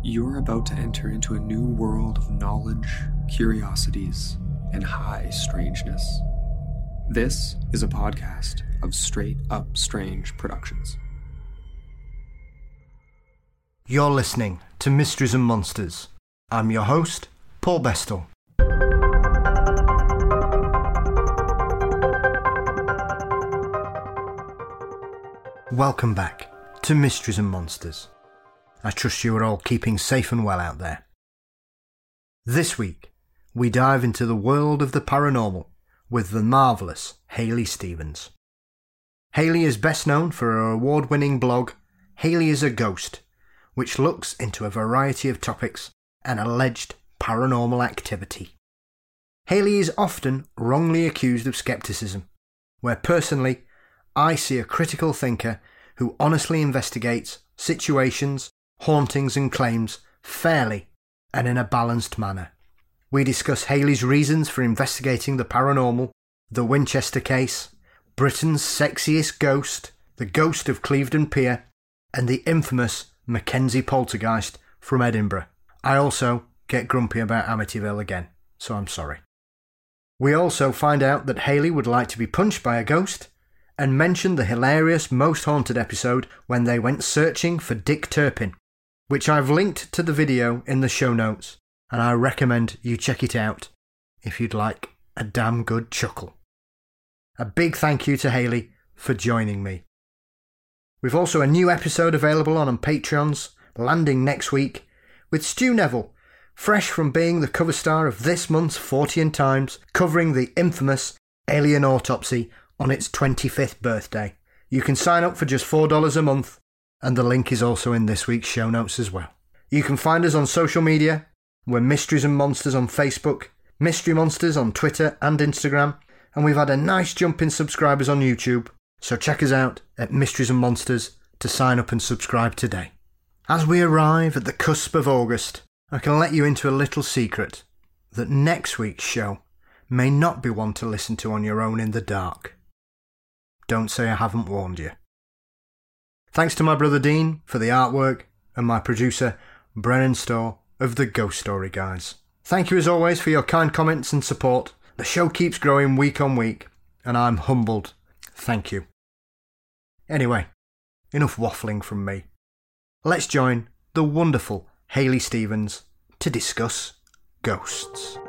You're about to enter into a new world of knowledge, curiosities, and high strangeness. This is a podcast of Straight Up Strange Productions. You're listening to Mysteries and Monsters. I'm your host, Paul Bestel. Welcome back to Mysteries and Monsters. I trust you are all keeping safe and well out there. This week, we dive into the world of the paranormal with the marvellous Hayley Stevens. Hayley is best known for her award-winning blog, Hayley is a Ghost, which looks into a variety of topics and alleged paranormal activity. Hayley is often wrongly accused of skepticism, where personally, I see a critical thinker who honestly investigates situations, hauntings and claims fairly and in a balanced manner. We discuss Hayley's reasons for investigating the paranormal, the Winchester case, Britain's sexiest ghost, the ghost of Clevedon Pier, and the infamous Mackenzie poltergeist from Edinburgh. I also get grumpy about Amityville again, so I'm sorry. We also find out that Hayley would like to be punched by a ghost and mention the hilarious Most Haunted episode when they went searching for Dick Turpin, which I've linked to the video in the show notes, and I recommend you check it out if you'd like a damn good chuckle. A big thank you to Hayley for joining me. We've also a new episode available on Patreons, landing next week, with Stu Neville, fresh from being the cover star of this month's Fortean Times, covering the infamous Alien Autopsy on its 25th birthday. You can sign up for just $4 a month, and the link is also in this week's show notes as well. You can find us on social media. We're Mysteries and Monsters on Facebook, Mystery Monsters on Twitter and Instagram, and we've had a nice jump in subscribers on YouTube, so check us out at Mysteries and Monsters to sign up and subscribe today. As we arrive at the cusp of August, I can let you into a little secret that next week's show may not be one to listen to on your own in the dark. Don't say I haven't warned you. Thanks to my brother Dean for the artwork and my producer Brennan Storr of the Ghost Story Guys. Thank you as always for your kind comments and support. The show keeps growing week on week and I'm humbled. Thank you. Anyway, enough waffling from me. Let's join the wonderful Hayley Stevens to discuss ghosts.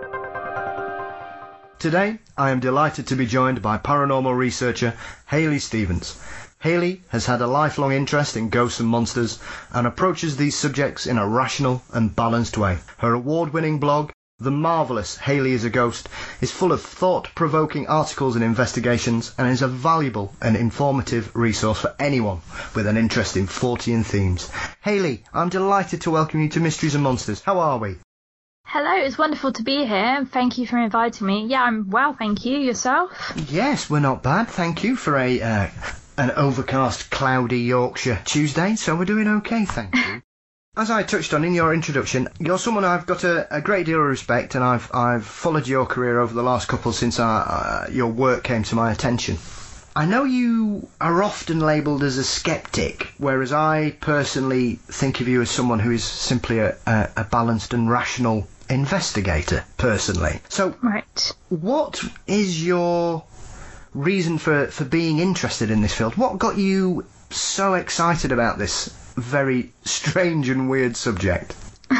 Today, I am delighted to be joined by paranormal researcher Hayley Stevens. Hayley has had a lifelong interest in ghosts and monsters and approaches these subjects in a rational and balanced way. Her award-winning blog, The Marvellous Hayley is a Ghost, is full of thought-provoking articles and investigations and is a valuable and informative resource for anyone with an interest in Fortean themes. Hayley, I'm delighted to welcome you to Mysteries and Monsters. How are we? Hello, it's wonderful to be here. Thank you for inviting me. Yeah, I'm well, thank you. Yourself? Yes, we're not bad. Thank you for an overcast, cloudy Yorkshire Tuesday, so we're doing okay, thank you. As I touched on in your introduction, you're someone I've got a great deal of respect, and I've followed your career over the last couple since your work came to my attention. I know you are often labelled as a skeptic, whereas I personally think of you as someone who is simply a balanced and rational investigator, personally. So, right. What is your reason for being interested in this field? What got you so excited about this very strange and weird subject?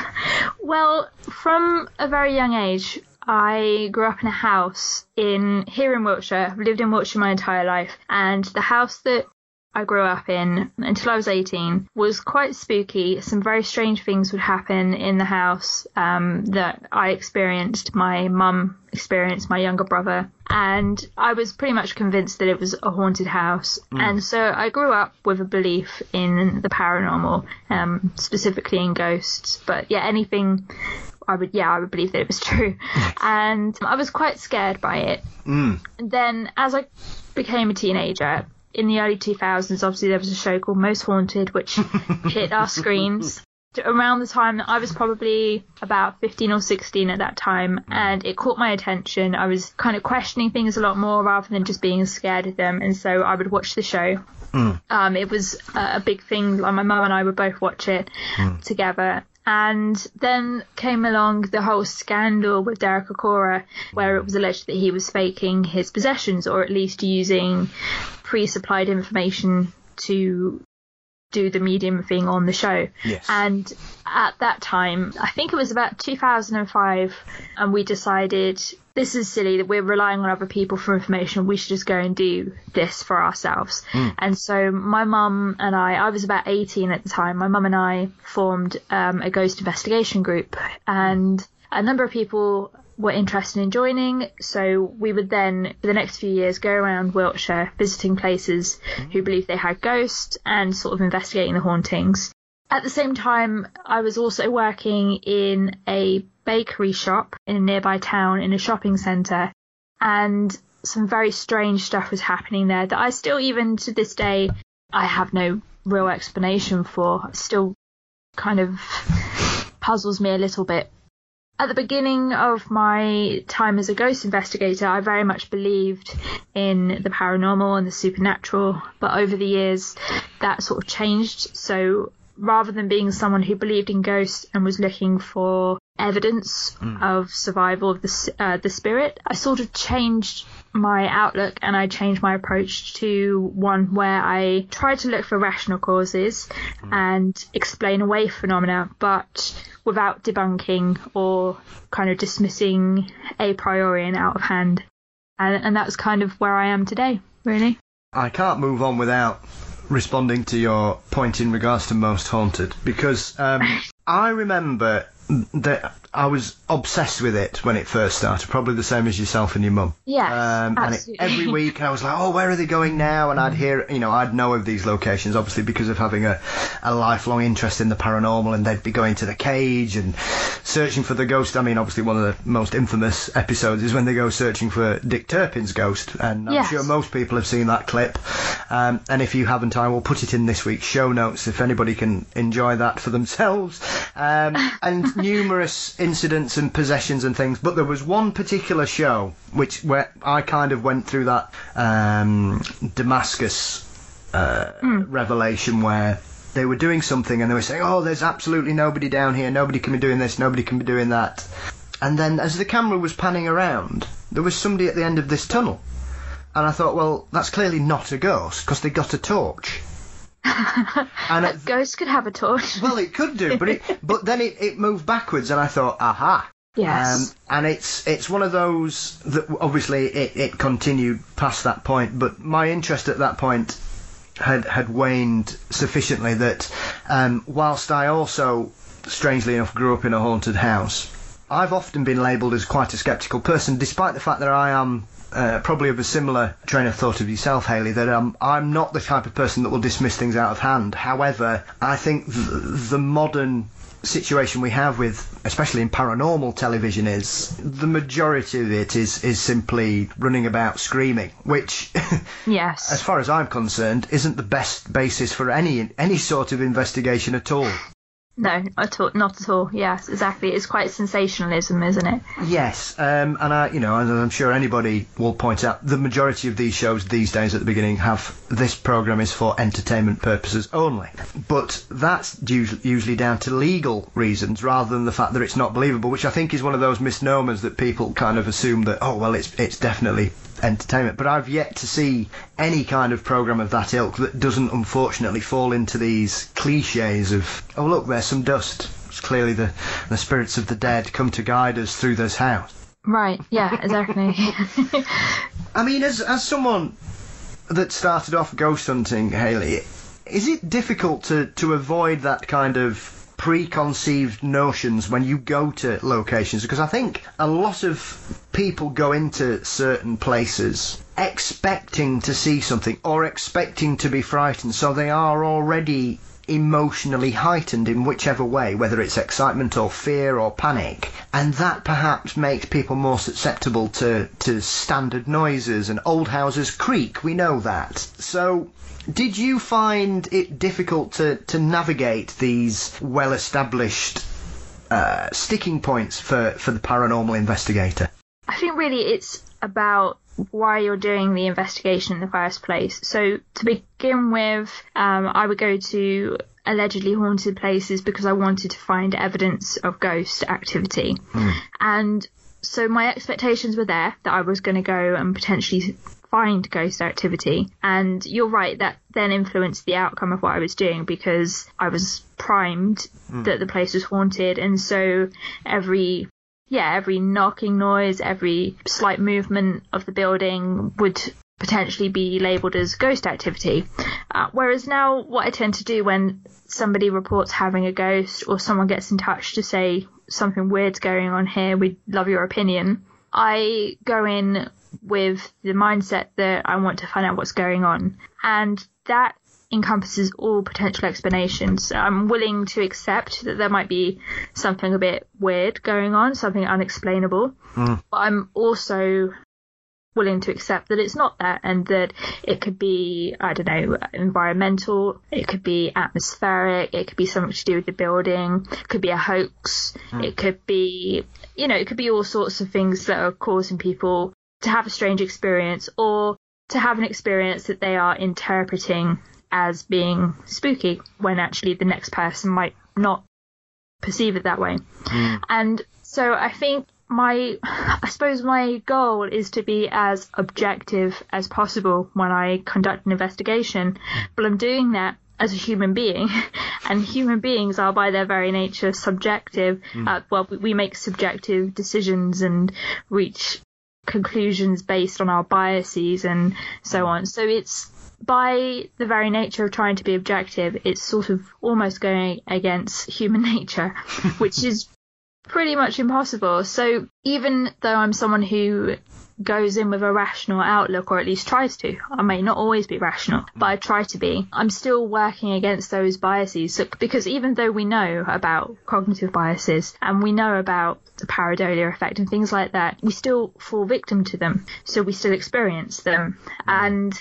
Well, from a very young age, I grew up in a house here in Wiltshire. I've lived in Wiltshire my entire life, and the house that I grew up in until I was 18 was quite spooky. Some very strange things would happen in the house that I experienced, my mum experienced, my younger brother, and I was pretty much convinced that it was a haunted house. And so I grew up with a belief in the paranormal, specifically in ghosts, but yeah, anything I would believe that it was true. And I was quite scared by it. And then as I became a teenager, in the early 2000s, obviously there was a show called Most Haunted, which hit our screens. Around the time that I was probably about 15 or 16 at that time, and it caught my attention. I was kind of questioning things a lot more rather than just being scared of them, and so I would watch the show. It was a big thing. Like, my mum and I would both watch it together, And then came along the whole scandal with Derek Acorah, where it was alleged that he was faking his possessions, or at least using pre-supplied information to do the medium thing on the show. Yes. And at that time, I think it was about 2005, and we decided, this is silly that we're relying on other people for information. We should just go and do this for ourselves. And so my mum and I was about 18 at the time. My mum and I formed a ghost investigation group, and a number of people were interested in joining. So we would then, for the next few years, go around Wiltshire visiting places who believed they had ghosts and sort of investigating the hauntings. At the same time, I was also working in a bakery shop in a nearby town in a shopping centre, and some very strange stuff was happening there that I still, even to this day, I have no real explanation for. It still kind of puzzles me a little bit. At the beginning of my time as a ghost investigator, I very much believed in the paranormal and the supernatural, but over the years that sort of changed. So rather than being someone who believed in ghosts and was looking for evidence of survival of the spirit, I sort of changed my outlook, and I changed my approach to one where I tried to look for rational causes and explain away phenomena, but without debunking or kind of dismissing a priori and out of hand. And that's kind of where I am today, really. I can't move on without responding to your point in regards to Most Haunted, because I remember that I was obsessed with it when it first started, probably the same as yourself and your mum. Yes, absolutely. And every week I was like, oh, where are they going now? And I'd hear, I'd know of these locations, obviously because of having a lifelong interest in the paranormal, and they'd be going to the cage and searching for the ghost. I mean, obviously one of the most infamous episodes is when they go searching for Dick Turpin's ghost, and I'm sure most people have seen that clip. And if you haven't, I will put it in this week's show notes if anybody can enjoy that for themselves. And numerous incidents and possessions and things, but there was one particular show where I kind of went through that Damascus revelation, where they were doing something and they were saying, oh, there's absolutely nobody down here, nobody can be doing this, nobody can be doing that. And then as the camera was panning around, there was somebody at the end of this tunnel, and I thought, well, that's clearly not a ghost because they got a torch. And a ghost could have a torch. Well, it could do, but then it moved backwards, and I thought, aha. Yes. And it's one of those that obviously it continued past that point, but my interest at that point had waned sufficiently that whilst I also, strangely enough, grew up in a haunted house, I've often been labelled as quite a sceptical person, despite the fact that I am probably of a similar train of thought of yourself, Hayley, that I'm not the type of person that will dismiss things out of hand. However, I think the modern situation we have with, especially in paranormal television, is the majority of it is simply running about screaming, which, yes, as far as I'm concerned, isn't the best basis for any sort of investigation at all. No, not at all. Yes, exactly. It's quite sensationalism, isn't it? Yes, and I'm sure anybody will point out, the majority of these shows these days at the beginning have, this programme is for entertainment purposes only. But that's usually down to legal reasons rather than the fact that it's not believable, which I think is one of those misnomers that people kind of assume that, oh, well, it's definitely entertainment. But I've yet to see any kind of programme of that ilk that doesn't unfortunately fall into these cliches of, oh look, there's some dust, it's clearly the spirits of the dead come to guide us through this house. Right, yeah, exactly. I mean, as someone that started off ghost hunting, Hayley, is it difficult to avoid that kind of preconceived notions when you go to locations? Because I think a lot of people go into certain places expecting to see something or expecting to be frightened, so they are already emotionally heightened in whichever way, whether it's excitement or fear or panic, and that perhaps makes people more susceptible to standard noises, and old houses creak, we know that. So did you find it difficult to navigate these well-established sticking points for the paranormal investigator? I think really it's about why you're doing the investigation in the first place. So to begin with, I would go to allegedly haunted places because I wanted to find evidence of ghost activity. And so my expectations were there that I was going to go and potentially find ghost activity. And you're right, that then influenced the outcome of what I was doing, because I was primed that the place was haunted. And so every knocking noise, every slight movement of the building would potentially be labelled as ghost activity. Whereas now what I tend to do when somebody reports having a ghost, or someone gets in touch to say something weird's going on here, we'd love your opinion, I go in with the mindset that I want to find out what's going on. And that encompasses all potential explanations. I'm willing to accept that there might be something a bit weird going on, something unexplainable, but I'm also willing to accept that it's not that, and that it could be, I don't know, environmental, it could be atmospheric, it could be something to do with the building, it could be a hoax, it could be, it could be all sorts of things that are causing people to have a strange experience, or to have an experience that they are interpreting as being spooky, when actually the next person might not perceive it that way. And so I think I suppose my goal is to be as objective as possible when I conduct an investigation, but I'm doing that as a human being, and human beings are by their very nature subjective. We make subjective decisions and reach conclusions based on our biases and so on. So it's, by the very nature of trying to be objective, it's sort of almost going against human nature, which is pretty much impossible. So even though I'm someone who goes in with a rational outlook, or at least tries to, I may not always be rational, but I try to be, I'm still working against those biases. So, because even though we know about cognitive biases and we know about the pareidolia effect and things like that, we still fall victim to them. So we still experience them. And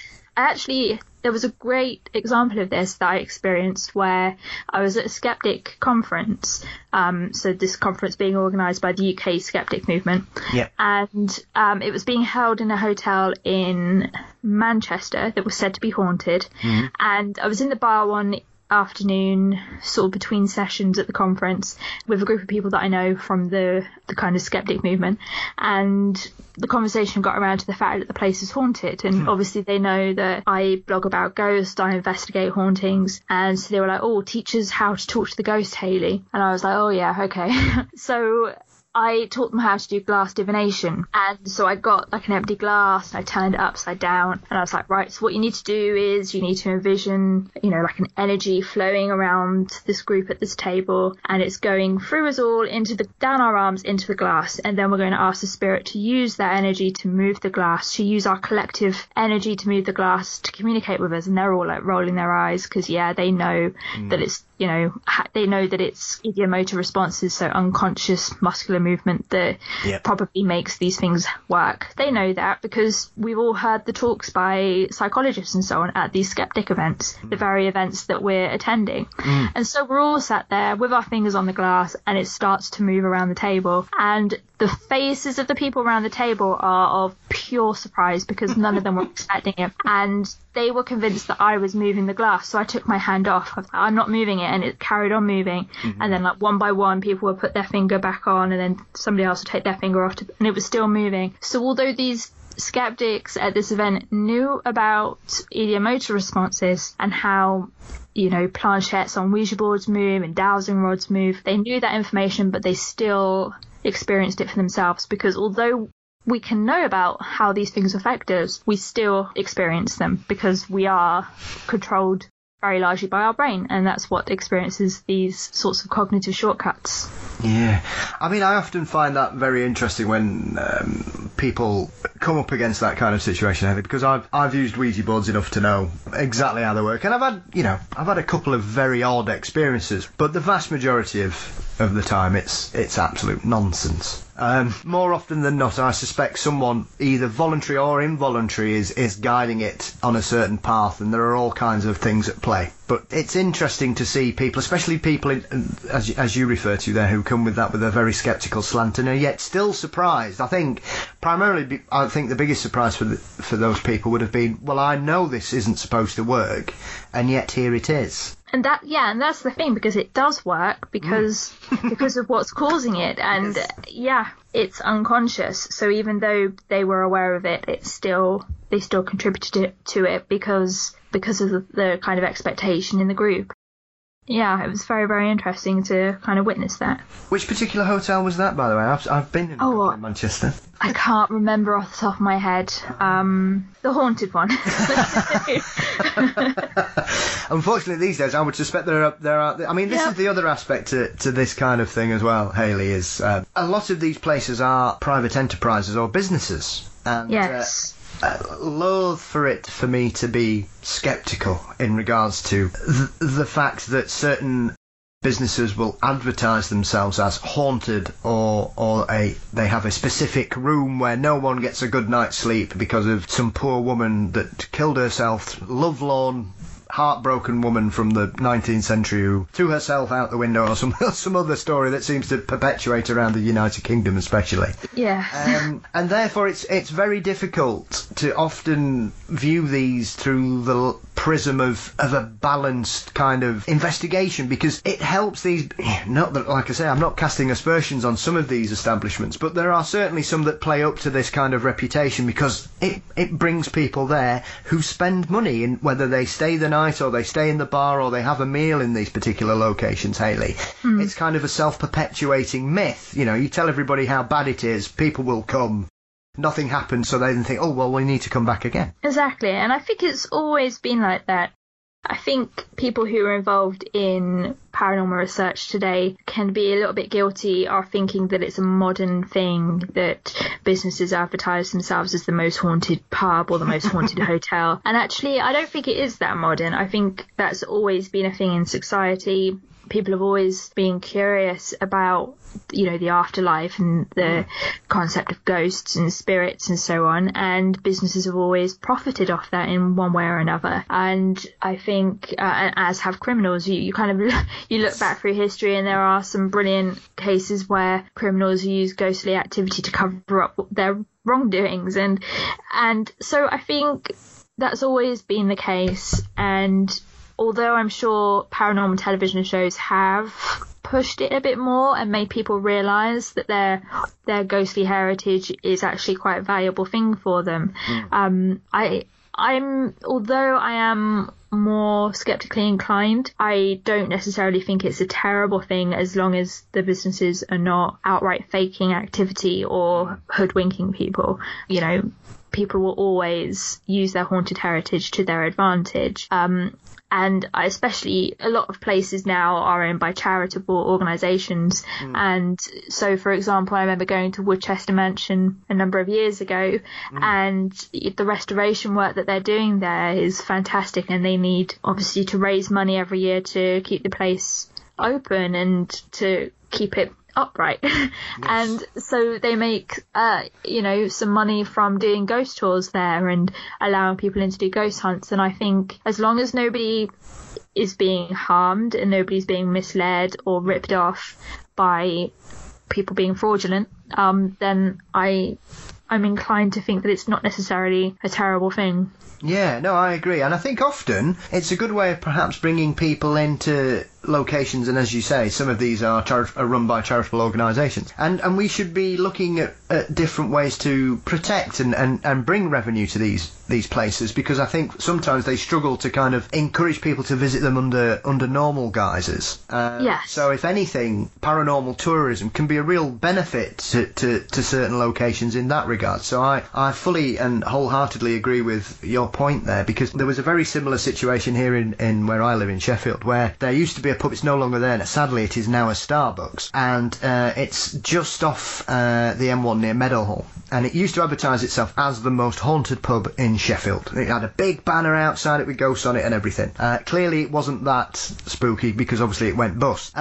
there was a great example of this that I experienced where I was at a skeptic conference. So this conference being organised by the UK Skeptic Movement. Yep. And it was being held in a hotel in Manchester that was said to be haunted. And I was in the bar one afternoon, sort of between sessions at the conference, with a group of people that I know from the kind of skeptic movement, and the conversation got around to the fact that the place is haunted, and obviously they know that I blog about ghosts, I investigate hauntings, and so they were like, oh, teach us how to talk to the ghost, Hayley. And I was like, oh yeah, okay. So I taught them how to do glass divination. And so I got like an empty glass and I turned it upside down, and I was like, right, so what you need to do is you need to envision, like an energy flowing around this group at this table, and it's going through us all down our arms into the glass, and then we're going to ask the spirit to use that energy to move the glass, to use our collective energy to move the glass, to communicate with us. And they're all like rolling their eyes, because they know that it's, they know that it's ideomotor responses, so unconscious muscular movement that probably makes these things work. They know that because we've all heard the talks by psychologists and so on at these skeptic events, the very events that we're attending. And so we're all sat there with our fingers on the glass, and it starts to move around the table, and the faces of the people around the table are of pure surprise, because none of them were expecting it, and they were convinced that I was moving the glass. So I took my hand off. I was like, I'm not moving it, and it carried on moving. And then like one by one, people would put their finger back on, and then somebody else would take their finger off, and it was still moving. So although these skeptics at this event knew about ideomotor responses and how planchettes on Ouija boards move and dowsing rods move, they knew that information, but they still experienced it for themselves, because although we can know about how these things affect us, we still experience them because we are controlled very largely by our brain, and that's what experiences these sorts of cognitive shortcuts. Yeah, I mean, I often find that very interesting when people come up against that kind of situation, because I've used Ouija boards enough to know exactly how they work, and I've had a couple of very odd experiences, but the vast majority of the time it's absolute nonsense. More often than not, I suspect someone, either voluntary or involuntary, is guiding it on a certain path, and there are all kinds of things at play. But it's interesting to see people, especially people, as you refer to there, who come with a very sceptical slant and are yet still surprised. I think the biggest surprise for those people would have been, well, I know this isn't supposed to work, and yet here it is. And that's the thing, because it does work because of what's causing it, and it's unconscious. So even though they were aware of it, they still contributed to it because of the kind of expectation in the group. Yeah, it was very, very interesting to kind of witness that. Which particular hotel was that, by the way? I've been in a couple in Manchester. I can't remember off the top of my head. The haunted one. Unfortunately, these days, I would suspect there are. I mean, this is the other aspect to this kind of thing as well, Hayley, is a lot of these places are private enterprises or businesses. And, yes. Loath for me to be sceptical in regards to the fact that certain businesses will advertise themselves as haunted, or they have a specific room where no one gets a good night's sleep because of some poor woman that killed herself, lovelorn, heartbroken woman from the 19th century who threw herself out the window, or some other story that seems to perpetuate around the United Kingdom especially. Yeah. And therefore it's very difficult to often view these through the prism of a balanced kind of investigation, because it helps these, not that, like I say, I'm not casting aspersions on some of these establishments, but there are certainly some that play up to this kind of reputation because it brings people there who spend money, in whether they stay the night or they stay in the bar or they have a meal in these particular locations, Hayley. It's kind of a self-perpetuating myth. You know, you tell everybody how bad it is, people will come. Nothing happens, so they then think, oh, well, we need to come back again. Exactly, and I think it's always been like that. I think people who are involved in paranormal research today can be a little bit guilty of thinking that it's a modern thing, that businesses advertise themselves as the most haunted pub or the most haunted hotel. And actually, I don't think it is that modern. I think that's always been a thing in society. People have always been curious about, you know, the afterlife and the concept of ghosts and spirits and so on, and businesses have always profited off that in one way or another. And I think, as have criminals, you kind of you look back through history and there are some brilliant cases where criminals use ghostly activity to cover up their wrongdoings, and so I think that's always been the case. And although I'm sure paranormal television shows have pushed it a bit more and made people realise that their ghostly heritage is actually quite a valuable thing for them, although I am more sceptically inclined, I don't necessarily think it's a terrible thing as long as the businesses are not outright faking activity or hoodwinking people. You know, people will always use their haunted heritage to their advantage. And especially a lot of places now are owned by charitable organisations. And so, for example, I remember going to Woodchester Mansion a number of years ago, and the restoration work that they're doing there is fantastic, and they need, obviously, to raise money every year to keep the place open and to keep it upright. Yes. And so they make some money from doing ghost tours there and allowing people in to do ghost hunts. And I think as long as nobody is being harmed and nobody's being misled or ripped off by people being fraudulent, then I'm inclined to think that it's not necessarily a terrible thing. Yeah, no, I agree. And I think often it's a good way of perhaps bringing people into locations, and as you say, some of these are run by charitable organisations, and we should be looking at different ways to protect and bring revenue to these places, because I think sometimes they struggle to kind of encourage people to visit them under normal guises. Yes. So if anything, paranormal tourism can be a real benefit to certain locations in that regard. So I fully and wholeheartedly agree with your point there, because there was a very similar situation here in where I live in Sheffield, where there used to be a pub. It's no longer there now. Sadly, it is now a Starbucks, and it's just off the M1 near Meadowhall, and it used to advertise itself as the most haunted pub in Sheffield. It had a big banner outside it with ghosts on it and everything. Clearly it wasn't that spooky, because obviously it went bust.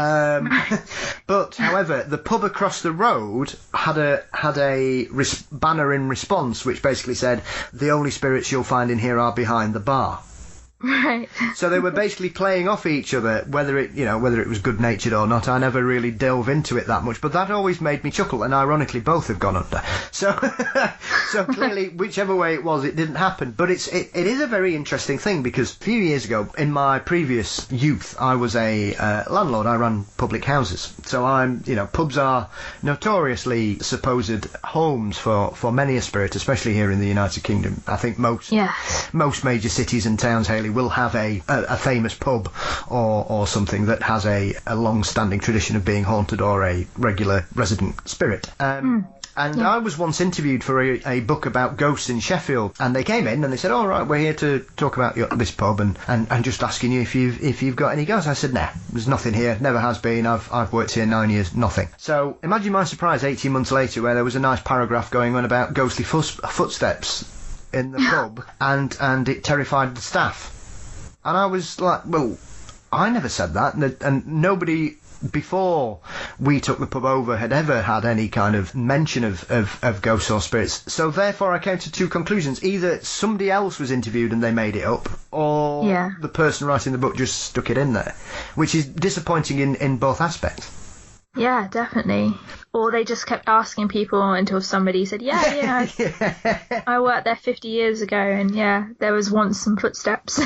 But however, the pub across the road had a banner in response which basically said, the only spirits you'll find in here are behind the bar. Right. So they were basically playing off each other, whether it was good-natured or not. I never really delve into it that much, but that always made me chuckle, and ironically both have gone under. So so clearly, whichever way it was, it didn't happen. But it is a very interesting thing, because a few years ago, in my previous youth, I was a landlord. I ran public houses. So pubs are notoriously supposed homes for many a spirit, especially here in the United Kingdom. I think most major cities and towns, Hayley, will have a famous pub or something that has a long-standing tradition of being haunted or a regular resident spirit. And I was once interviewed for a book about ghosts in Sheffield, and they came in and they said, "All right, we're here to talk about this pub and just asking you if you've got any ghosts." I said, "Nah, there's nothing here. Never has been. I've worked here 9 years. Nothing." So imagine my surprise 18 months later, where there was a nice paragraph going on about ghostly footsteps in the pub, and it terrified the staff. And I was like, well, I never said that, and nobody before we took the pub over had ever had any kind of mention of ghosts or spirits. So therefore I came to two conclusions. Either somebody else was interviewed and they made it up, or the person writing the book just stuck it in there, which is disappointing in both aspects. Yeah, definitely. Or they just kept asking people until somebody said, yeah. I worked there 50 years ago, and there was once some footsteps.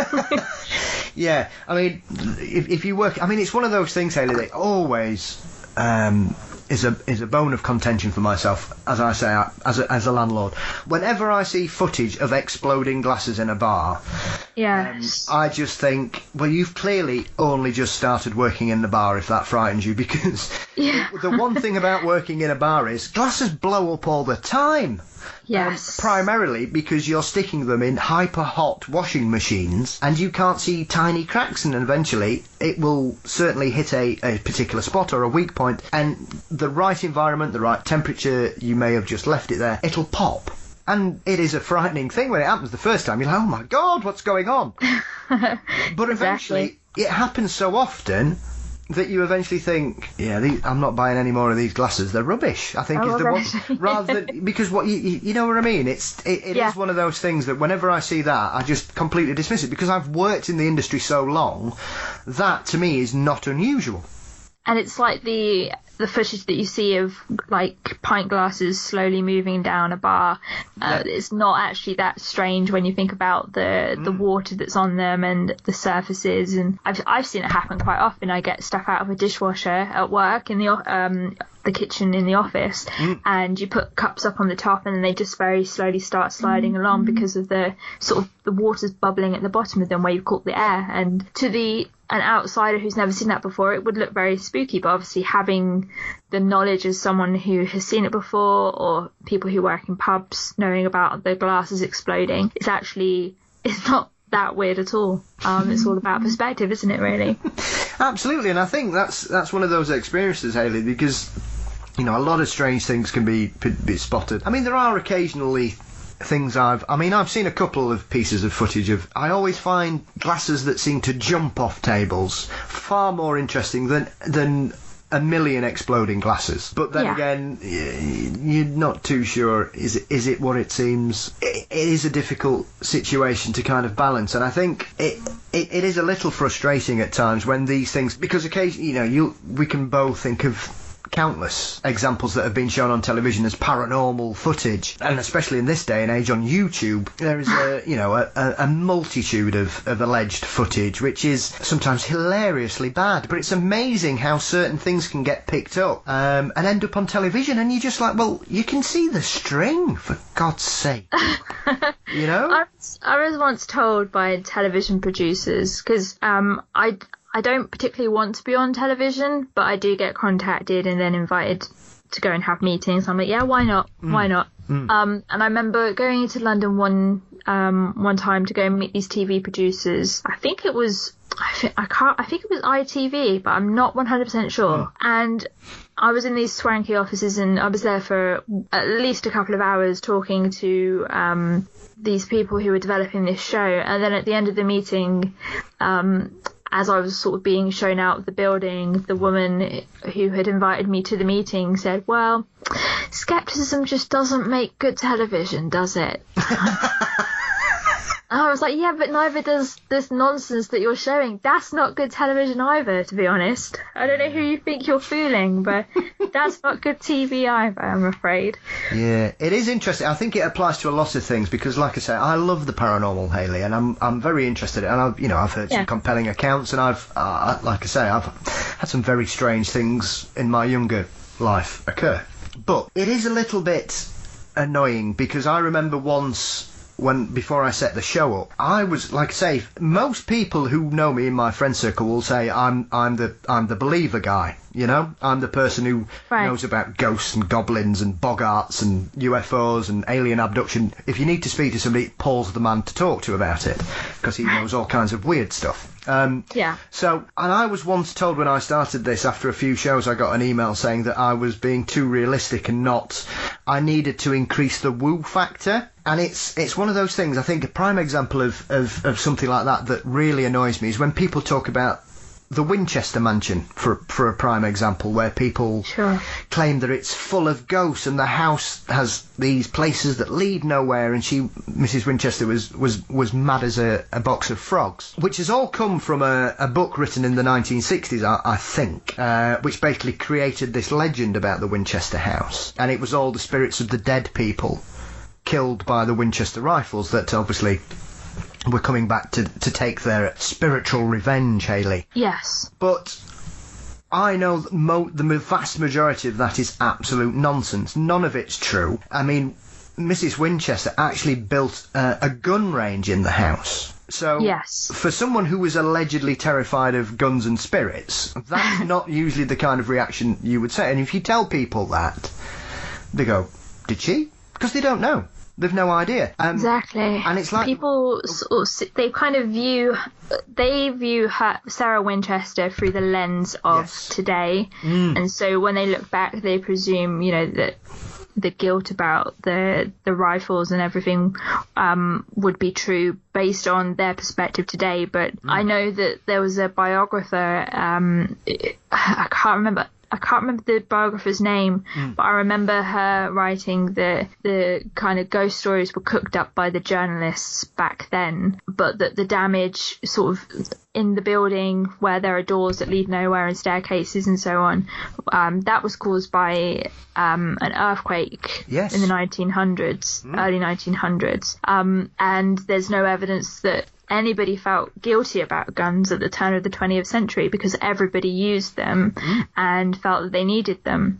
Yeah, I mean, if you work... I mean, it's one of those things, Hayley, that always is a bone of contention for myself, as I say, as a landlord. Whenever I see footage of exploding glasses in a bar, I just think, well, you've clearly only just started working in the bar if that frightens you, because the one thing about working in a bar is glasses blow up all the time. Yes. Primarily because you're sticking them in hyper hot washing machines and you can't see tiny cracks, and eventually it will certainly hit a particular spot or a weak point, and the right environment, the right temperature, you may have just left it there, it'll pop. And it is a frightening thing when it happens the first time. You're like, oh my God, what's going on? But eventually it happens so often that you eventually think, I'm not buying any more of these glasses. They're rubbish. I think is the one, rather than, because what you know what I mean. It is one of those things that whenever I see that, I just completely dismiss it, because I've worked in the industry so long. That to me is not unusual. And it's like the footage that you see of like pint glasses slowly moving down a bar. It's not actually that strange when you think about the water that's on them and the surfaces. And I've seen it happen quite often. I get stuff out of a dishwasher at work in the kitchen in the office, and you put cups up on the top, and then they just very slowly start sliding along because of the sort of the water's bubbling at the bottom of them where you've caught the air. And to an outsider who's never seen that before, it would look very spooky, but obviously having the knowledge as someone who has seen it before, or people who work in pubs knowing about the glasses exploding, it's not that weird at all. It's all about perspective, isn't it, really? Absolutely, and I think that's one of those experiences, Hayley, because a lot of strange things can be spotted. I mean, there are occasionally things I've seen a couple of pieces of footage of. I always find glasses that seem to jump off tables far more interesting than a million exploding glasses. But then again, you're not too sure, is it what it seems? It is a difficult situation to kind of balance, and I think it is a little frustrating at times when these things, because occasionally, we can both think of countless examples that have been shown on television as paranormal footage, and especially in this day and age on YouTube, there is a multitude of alleged footage which is sometimes hilariously bad, but it's amazing how certain things can get picked up and end up on television, and you're just like, well, you can see the string, for God's sake. I was once told by television producers, because I don't particularly want to be on television, but I do get contacted and then invited to go and have meetings. I'm like, yeah, why not? Why not? And I remember going into London one time to go and meet these TV producers. I think it was ITV, but I'm not 100% sure. And I was in these swanky offices, and I was there for at least a couple of hours talking to these people who were developing this show. And then at the end of the meeting, as I was sort of being shown out of the building, the woman who had invited me to the meeting said, well, skepticism just doesn't make good television, does it? I was like, yeah, but neither does this nonsense that you're showing. That's not good television either, to be honest. I don't know who you think you're fooling, but that's not good TV either, I'm afraid. Yeah, it is interesting. I think it applies to a lot of things because, like I say, I love the paranormal, Hayley, and I'm very interested. And I've heard some compelling accounts, and I've had some very strange things in my younger life occur. But it is a little bit annoying because I remember once, before I set the show up, I was, like I say, most people who know me in my friend circle will say I'm the believer guy, you know? I'm the person who knows about ghosts and goblins and bogarts and UFOs and alien abduction. If you need to speak to somebody, Paul's the man to talk to about it because he knows all kinds of weird stuff. So, and I was once told when I started this, after a few shows, I got an email saying that I was being too realistic and I needed to increase the woo factor. And it's one of those things, I think a prime example of something like that really annoys me is when people talk about the Winchester Mansion, for a prime example, where people claim that it's full of ghosts and the house has these places that lead nowhere, and Mrs. Winchester was mad as a box of frogs, which has all come from a book written in the 1960s, I think, which basically created this legend about the Winchester house, and it was all the spirits of the dead people killed by the Winchester rifles that obviously were coming back to take their spiritual revenge, Hayley. Yes. But I know the vast majority of that is absolute nonsense. None of it's true. I mean, Mrs. Winchester actually built a gun range in the house. So, for someone who was allegedly terrified of guns and spirits, that's not usually the kind of reaction you would say. And if you tell people that, they go, did she? Because they don't know. They've no idea. Exactly. And it's like people they kind of view Sarah Winchester through the lens of today, and so when they look back, they presume that the guilt about the rifles and everything would be true based on their perspective today. But I know that there was a biographer. I can't remember the biographer's name, but I remember her writing the kind of ghost stories were cooked up by the journalists back then, but that the damage sort of in the building where there are doors that lead nowhere and staircases and so on, that was caused by an earthquake in the 1900s, early 1900s, and there's no evidence that anybody felt guilty about guns at the turn of the 20th century because everybody used them and felt that they needed them.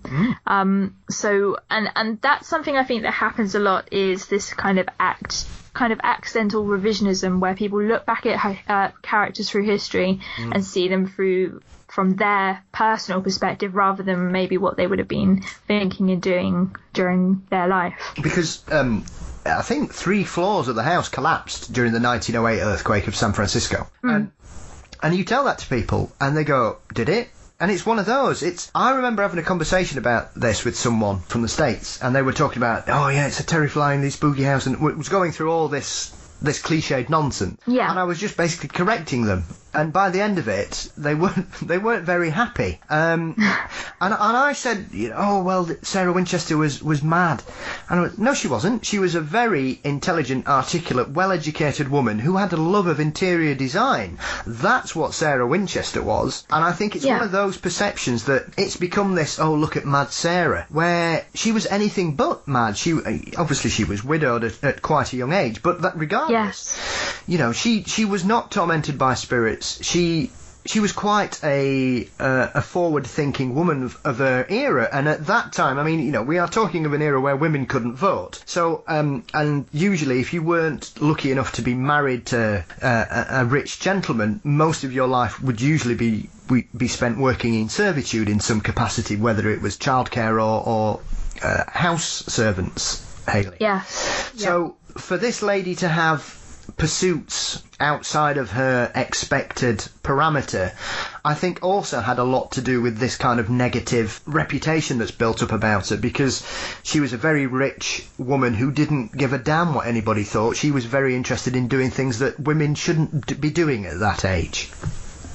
So that's something I think that happens a lot, is this kind of accidental revisionism where people look back at characters through history and see them from their personal perspective rather than maybe what they would have been thinking and doing during their life. Because I think 3 floors of the house collapsed during the 1908 earthquake of San Francisco. And you tell that to people and they go, did it? And it's one of those. I remember having a conversation about this with someone from the States, and they were talking about, oh yeah, it's a terrifyingly spooky house, and it was going through all this cliched nonsense. Yeah. And I was just basically correcting them. And by the end of it, they weren't very happy. And I said, oh well, Sarah Winchester was mad. And I went, no, she wasn't. She was a very intelligent, articulate, well-educated woman who had a love of interior design. That's what Sarah Winchester was. And I think it's one of those perceptions that it's become this, oh look at Mad Sarah, where she was anything but mad. She was widowed at quite a young age, but that regardless, she was not tormented by spirits. She was quite a forward-thinking woman of her era, and at that time, I mean, we are talking of an era where women couldn't vote. So, and usually, if you weren't lucky enough to be married to a rich gentleman, most of your life would usually be spent working in servitude in some capacity, whether it was childcare or house servants, Hayley. Yeah. So, for this lady to have pursuits outside of her expected parameter, I think also had a lot to do with this kind of negative reputation that's built up about her, because she was a very rich woman who didn't give a damn what anybody thought. She was very interested in doing things that women shouldn't be doing at that age.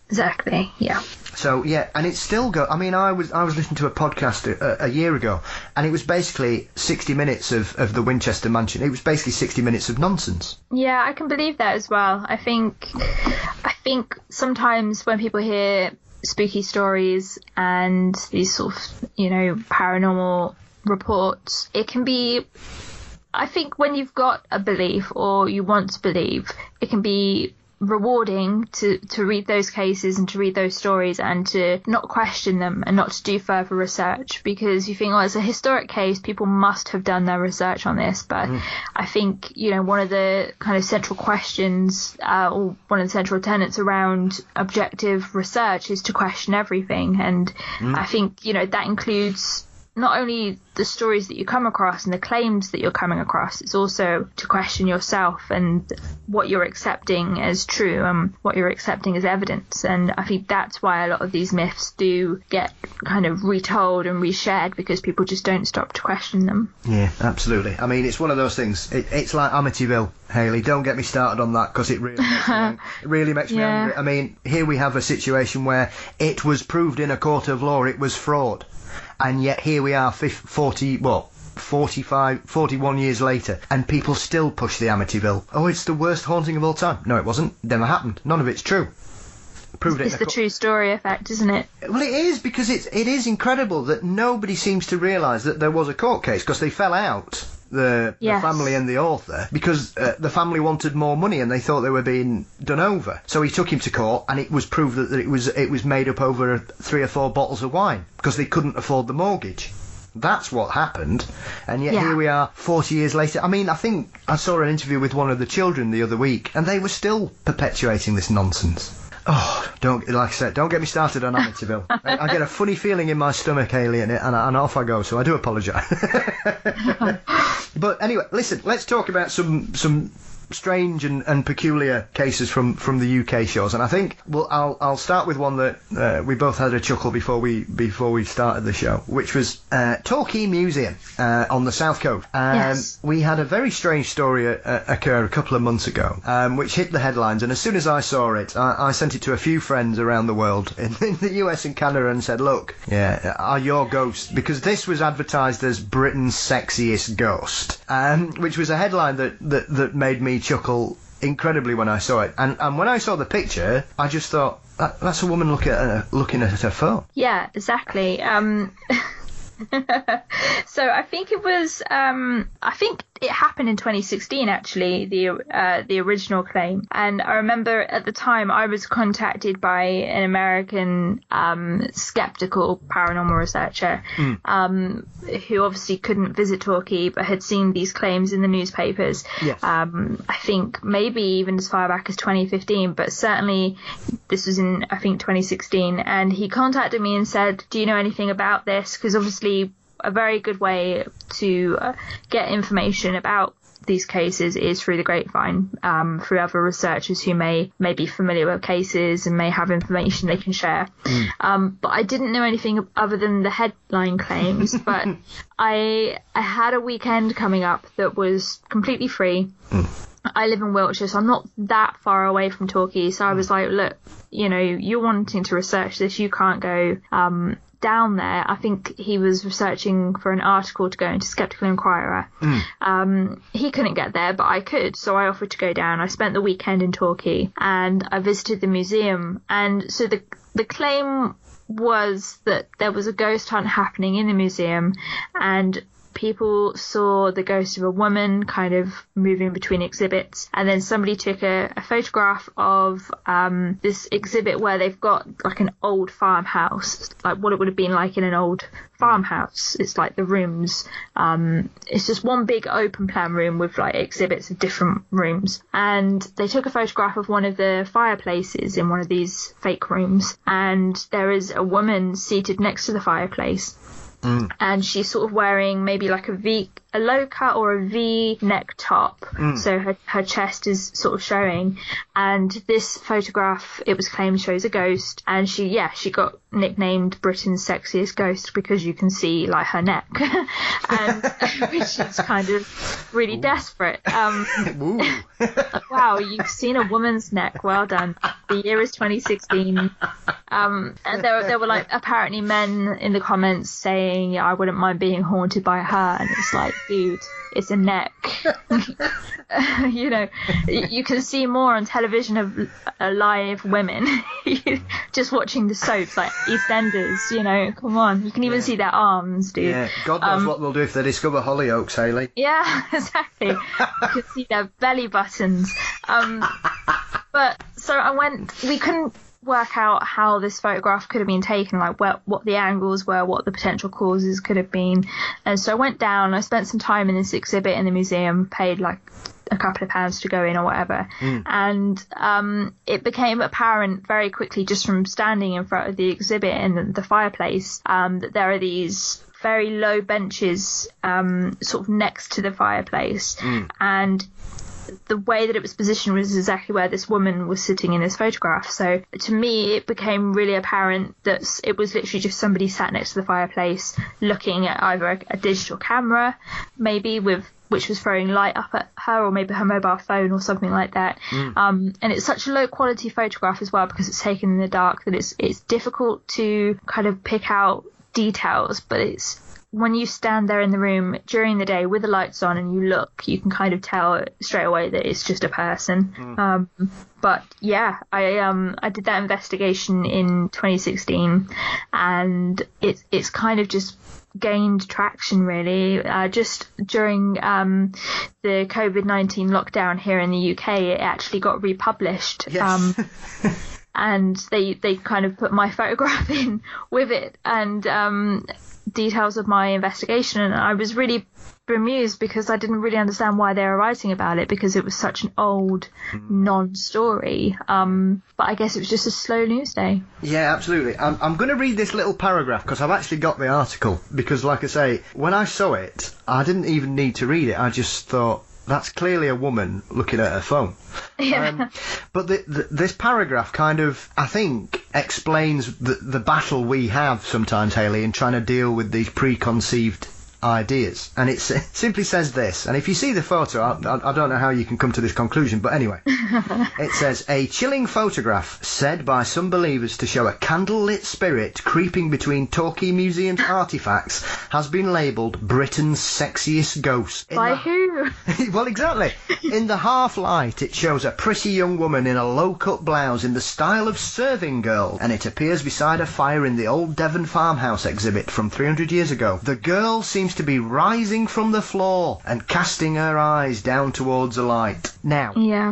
Exactly, yeah. So yeah, and it's still I mean, I was listening to a podcast a year ago, and it was basically 60 minutes of the Winchester Mansion. It was basically 60 minutes of nonsense. Yeah, I can believe that as well. I think sometimes when people hear spooky stories and these sort of, paranormal reports, it can be, I think when you've got a belief or you want to believe, it can be rewarding to read those cases and to read those stories and to not question them and not to do further research, because you think, it's a historic case, people must have done their research on this. But I think, one of the kind of central questions or one of the central tenets around objective research is to question everything. And I think, that includes not only the stories that you come across and the claims that you're coming across, it's also to question yourself and what you're accepting as true and what you're accepting as evidence. And I think that's why a lot of these myths do get kind of retold and reshared, because people just don't stop to question them. Yeah, absolutely. I mean, it's one of those things. It's like Amityville, Hayley. Don't get me started on that, because it really makes me angry. I mean, here we have a situation where it was proved in a court of law it was fraud. And yet here we are 41 years later, and people still push the Amityville. Oh, it's the worst haunting of all time. No, it wasn't. Never happened. None of it's true. Proved it's the true story effect, isn't it? Well, it is, because it is incredible that nobody seems to realise that there was a court case, because they fell out. The family and the author, because the family wanted more money and they thought they were being done over. So he took him to court, and it was proved that it was made up over 3 or 4 bottles of wine, because they couldn't afford the mortgage. That's what happened. And yet here we are 40 years later. I mean, I think I saw an interview with one of the children the other week, and they were still perpetuating this nonsense. Oh, don't get me started on Amityville. I get a funny feeling in my stomach, Hayley, and off I go, so I do apologise. But anyway, listen, let's talk about some strange and peculiar cases from the UK shores, and I think I'll start with one that we both had a chuckle before we started the show, which was Torquay Museum on the South Coast. Yes. We had a very strange story occur a couple of months ago, which hit the headlines, and as soon as I saw it, I sent it to a few friends around the world in the US and Canada and said, look, are your ghosts, because this was advertised as Britain's sexiest ghost, which was a headline that made me chuckle incredibly when I saw it, and when I saw the picture, I just thought that's a woman looking at her phone. Yeah, exactly. So I think it was I think it happened in 2016 actually, the original claim. And I remember at the time I was contacted by an American skeptical paranormal researcher who obviously couldn't visit Torquay but had seen these claims in the newspapers. Yes. I think maybe even as far back as 2015, but certainly this was in, I think, 2016. And he contacted me and said, do you know anything about this? Because obviously a very good way to get information about these cases is through the grapevine, through other researchers who may be familiar with cases and may have information they can share. But I didn't know anything other than the headline claims. But I had a weekend coming up that was completely free. I live in Wiltshire, so I'm not that far away from Torquay. So I was like, look, you're wanting to research this, you can't go down there. I think he was researching for an article to go into Skeptical Inquirer. He couldn't get there, but I could, so I offered to go down. I spent the weekend in Torquay and I visited the museum. And so the claim was that there was a ghost hunt happening in the museum, and people saw the ghost of a woman kind of moving between exhibits, and then somebody took a photograph of this exhibit where they've got like an old farmhouse, like what it would have been like in an old farmhouse. It's like the rooms, it's just one big open plan room with like exhibits of different rooms, and they took a photograph of one of the fireplaces in one of these fake rooms, and there is a woman seated next to the fireplace. And she's sort of wearing maybe like a a low cut or a V-neck top, so her chest is sort of showing. And this photograph, it was claimed, shows a ghost, and she got nicknamed Britain's sexiest ghost because you can see like her neck, and which is kind of really desperate. Wow, you've seen a woman's neck. Well done. The year is 2016. And there were like apparently men in the comments saying, I wouldn't mind being haunted by her, and it's like, dude, it's a neck. You know, you can see more on television of live women just watching the soaps like EastEnders, you know, come on, you can even see their arms, dude. Yeah, God knows what they'll do if they discover Hollyoaks, Hayley. Yeah, exactly. You can see their belly buttons. But so we couldn't work out how this photograph could have been taken, like what the angles were, what the potential causes could have been. And so I went down, I spent some time in this exhibit in the museum, paid like a couple of pounds to go in or whatever. And it became apparent very quickly just from standing in front of the exhibit and the fireplace that there are these very low benches sort of next to the fireplace. And the way that it was positioned was exactly where this woman was sitting in this photograph. So to me, it became really apparent that it was literally just somebody sat next to the fireplace looking at either a digital camera, maybe which was throwing light up at her, or maybe her mobile phone or something like that. And it's such a low quality photograph as well because it's taken in the dark that it's difficult to kind of pick out details, but it's when you stand there in the room during the day with the lights on and you look, you can kind of tell straight away that it's just a person. But yeah, I did that investigation in 2016, and it's kind of just gained traction really. Just during the COVID-19 lockdown here in the UK, it actually got republished. Yes. And they kind of put my photograph in with it, and details of my investigation, and I was really bemused because I didn't really understand why they were writing about it, because it was such an old non-story. But I guess it was just a slow news day. Yeah, absolutely. I'm going to read this little paragraph because I've actually got the article, because like I say, when I saw it, I didn't even need to read it. I just thought, that's clearly a woman looking at her phone. Yeah. But this paragraph kind of, I think, explains the battle we have sometimes, Hayley, in trying to deal with these preconceived ideas. And it simply says this, and if you see the photo, I don't know how you can come to this conclusion, but anyway. It says, a chilling photograph said by some believers to show a candlelit spirit creeping between Torquay Museum's artefacts has been labelled Britain's sexiest ghost. By who? Well, exactly. In the half light, it shows a pretty young woman in a low-cut blouse in the style of serving girl, and it appears beside a fire in the old Devon farmhouse exhibit from 300 years ago. The girl seems to be rising from the floor and casting her eyes down towards the light. Now, yeah.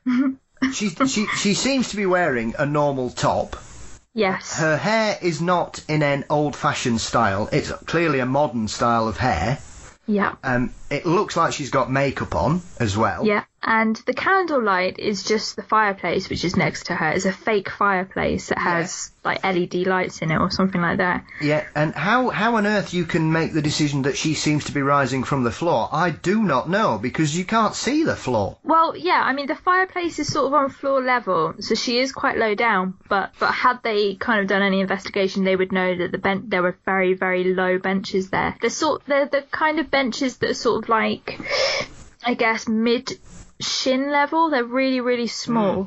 she seems to be wearing a normal top. Yes. Her hair is not in an old-fashioned style. It's clearly a modern style of hair. Yeah. It looks like she's got makeup on as well. Yeah. And the candlelight is just the fireplace, which is next to her. It's a fake fireplace that has like LED lights in it or something like that. Yeah, and how on earth you can make the decision that she seems to be rising from the floor, I do not know, because you can't see the floor. Well, yeah, I mean, the fireplace is sort of on floor level, so she is quite low down, but had they kind of done any investigation, they would know that there were very, very low benches there. They're the kind of benches that are sort of like, I guess, mid-shin level. They're really, really small.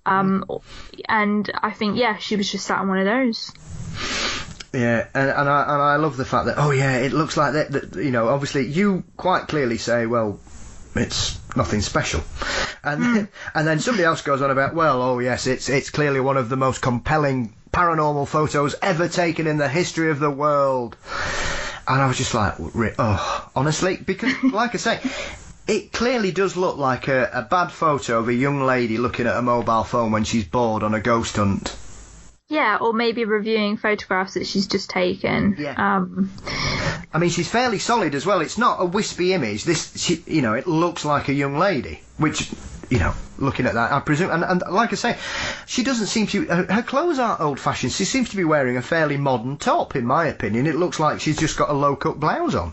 And I think, she was just sat on one of those. Yeah, and I love the fact that, it looks like that, you know, obviously you quite clearly say, well, it's nothing special. And then somebody else goes on about, it's clearly one of the most compelling paranormal photos ever taken in the history of the world. And I was just like, honestly, because, like I say, it clearly does look like a bad photo of a young lady looking at a mobile phone when she's bored on a ghost hunt. Yeah, or maybe reviewing photographs that she's just taken. Yeah. I mean, she's fairly solid as well. It's not a wispy image. It looks like a young lady, which, you know, looking at that, I presume, and like I say, she doesn't seem to, her clothes aren't old-fashioned. She seems to be wearing a fairly modern top, in my opinion. It looks like she's just got a low-cut blouse on.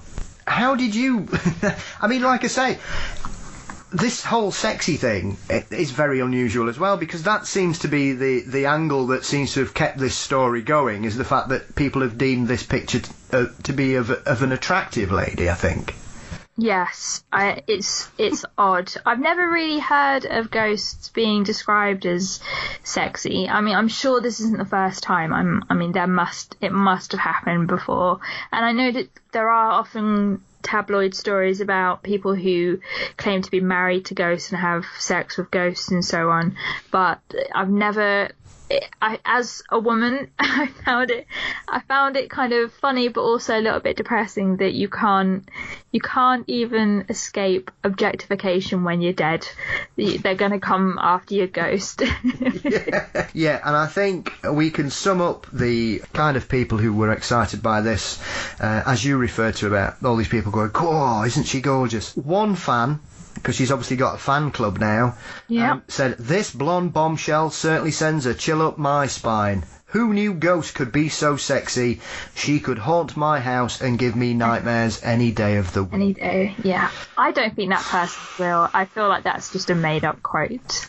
how did you... I mean, like I say, this whole sexy thing is very unusual as well, because that seems to be the angle that seems to have kept this story going, is the fact that people have deemed this picture to be of an attractive lady, I think. Yes, it's odd. I've never really heard of ghosts being described as sexy. I mean, I'm sure this isn't the first time. It must have happened before. And I know that there are often tabloid stories about people who claim to be married to ghosts and have sex with ghosts and so on. But I've never... as a woman, I found it kind of funny, but also a little bit depressing that you can't even escape objectification when you're dead. They're going to come after your ghost. Yeah, and I think we can sum up the kind of people who were excited by this, as you referred to, about all these people going, "Oh, isn't she gorgeous?" One fan, because she's obviously got a fan club now, said, "This blonde bombshell certainly sends a chill up my spine. Who knew ghosts could be so sexy? She could haunt my house and give me nightmares any day of the week." Any day, yeah. I don't think that person will. I feel like that's just a made-up quote.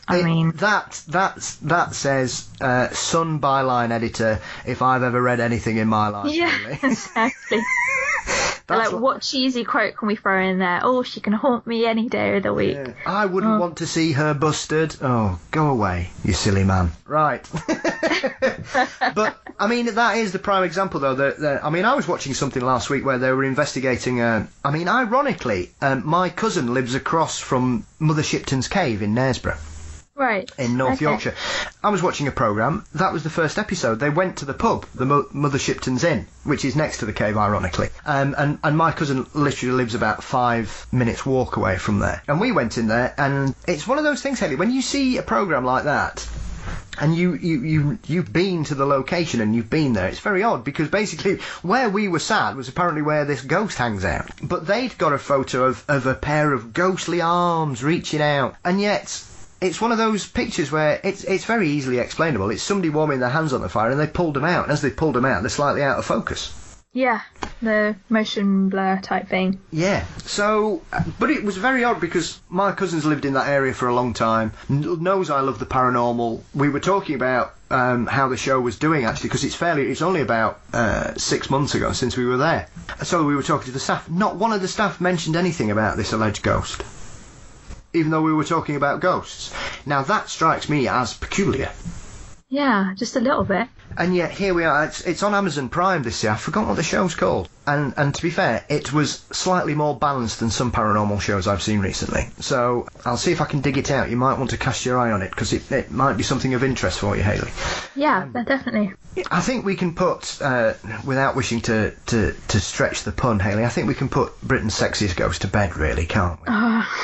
That says Sun byline editor, if I've ever read anything in my life. Yeah, really. Exactly. What cheesy quote can we throw in there? "Oh, she can haunt me any day of the week." Yeah. I wouldn't want to see her busted. Oh, go away, you silly man. Right. But, I mean, that is the prime example, though. I mean, I was watching something last week where they were investigating... ironically, my cousin lives across from Mother Shipton's Cave in Knaresborough. Right. In North Yorkshire. I was watching a programme. That was the first episode. They went to the pub, the Mother Shipton's Inn, which is next to the cave, ironically. And my cousin literally lives about 5 minutes walk away from there. And we went in there, and it's one of those things, Haley, when you see a programme like that, and you've been to the location and you've been there, it's very odd, because basically where we were sat was apparently where this ghost hangs out. But they'd got a photo of a pair of ghostly arms reaching out, and yet... it's one of those pictures where it's very easily explainable. It's somebody warming their hands on the fire and they pulled them out. And as they pulled them out, they're slightly out of focus. Yeah, the motion blur type thing. Yeah, so... but it was very odd because my cousin's lived in that area for a long time, knows I love the paranormal. We were talking about how the show was doing, actually, because it's only about 6 months ago since we were there. So we were talking to the staff. Not one of the staff mentioned anything about this alleged ghost, even though we were talking about ghosts. Now, that strikes me as peculiar. Yeah, just a little bit. And yet, here we are. It's on Amazon Prime this year. I forgot what the show's called. And to be fair, it was slightly more balanced than some paranormal shows I've seen recently. So, I'll see if I can dig it out. You might want to cast your eye on it, because it might be something of interest for you, Haley. Yeah, definitely. I think we can put, without wishing to stretch the pun, Haley, I think we can put Britain's Sexiest Ghost to bed, really, can't we?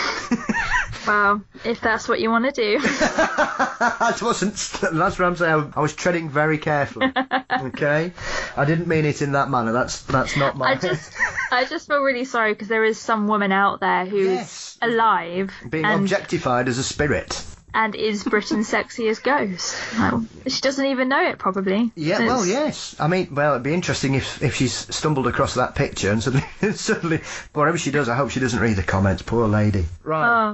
Well, if that's what you want to do. That wasn't... That's what I'm saying. I was treading very carefully. Okay? I didn't mean it in that manner. That's not my... I just feel really sorry, because there is some woman out there who's alive. Being objectified as a spirit. And is Britain's Sexiest Ghost. Well, she doesn't even know it, probably. Yeah, well, yes. I mean, well, it'd be interesting if she's stumbled across that picture and suddenly, whatever she does, I hope she doesn't read the comments. Poor lady. Right.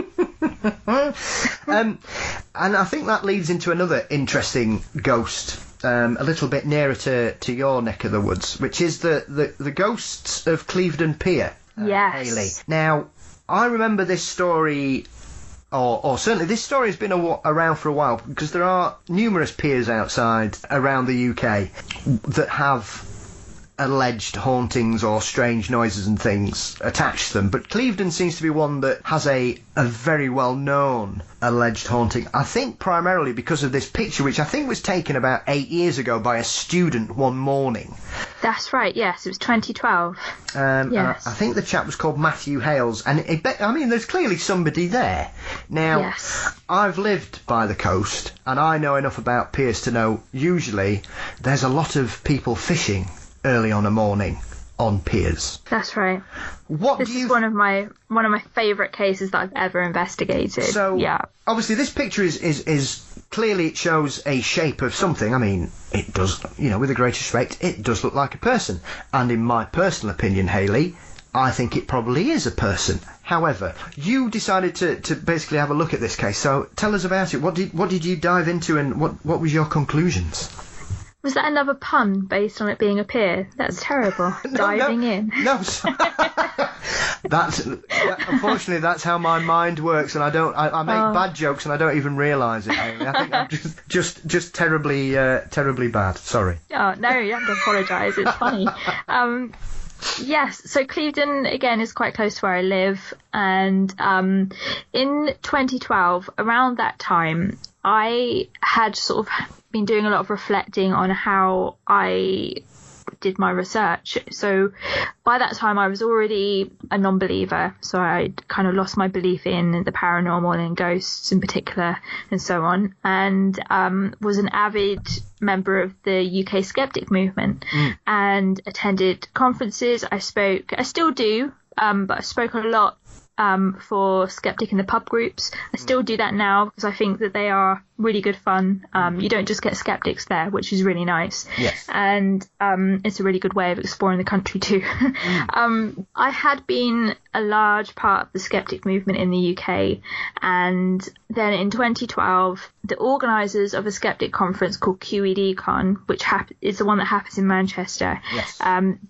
Oh. And I think that leads into another interesting ghost, a little bit nearer to your neck of the woods, which is the ghosts of Clevedon Pier. Yes. Haley. Now, I remember this story... Or certainly this story has been around for a while, because there are numerous piers outside around the UK that have alleged hauntings or strange noises and things attached to them. But Clevedon seems to be one that has a very well-known alleged haunting. I think primarily because of this picture, which I think was taken about 8 years ago by a student one morning. That's right, yes, it was 2012. Yes. I think the chap was called Matthew Hales, and there's clearly somebody there. Now, yes. I've lived by the coast, and I know enough about piers to know usually there's a lot of people fishing early on a morning on piers. That's right. This is one of my favourite cases that I've ever investigated. So, yeah. Obviously this picture is clearly, it shows a shape of something. I mean, it does, with the greatest respect, it does look like a person. And in my personal opinion, Haley, I think it probably is a person. However, you decided to basically have a look at this case, so tell us about it. What did you dive into, and what was your conclusions? Was that another pun based on it being a peer? That's terrible. Diving in. No, unfortunately that's how my mind works, and I make bad jokes and I don't even realise it. I think I'm just terribly bad. Sorry. Oh no, you have to apologise. It's funny. Yes, so Clevedon, again, is quite close to where I live, and in 2012, around that time, I had sort of been doing a lot of reflecting on how I did my research. So by that time I was already a non-believer, so I'd kind of lost my belief in the paranormal and in ghosts in particular and so on, and was an avid member of the UK skeptic movement and attended conferences. I still do, but I spoke a lot for Skeptic in the pub groups. I still do that now because I think that they are really good fun. You don't just get skeptics there, which is really nice. Yes. And it's a really good way of exploring the country too. I had been a large part of the skeptic movement in the UK, and then in 2012 the organisers of a skeptic conference called QEDCon, which is the one that happens in Manchester. Yes.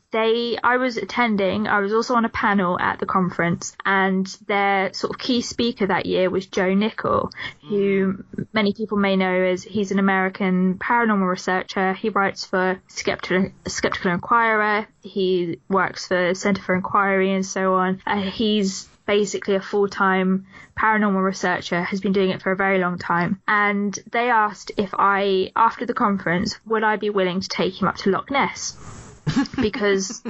I was attending. I was also on a panel at the conference, and their sort of key speaker that year was Joe Nickell, who many people may know as he's an American paranormal researcher. He writes for Skeptical Inquirer. He works for Centre for Inquiry and so on. He's basically a full-time paranormal researcher, has been doing it for a very long time. And they asked if after the conference, would I be willing to take him up to Loch Ness? Because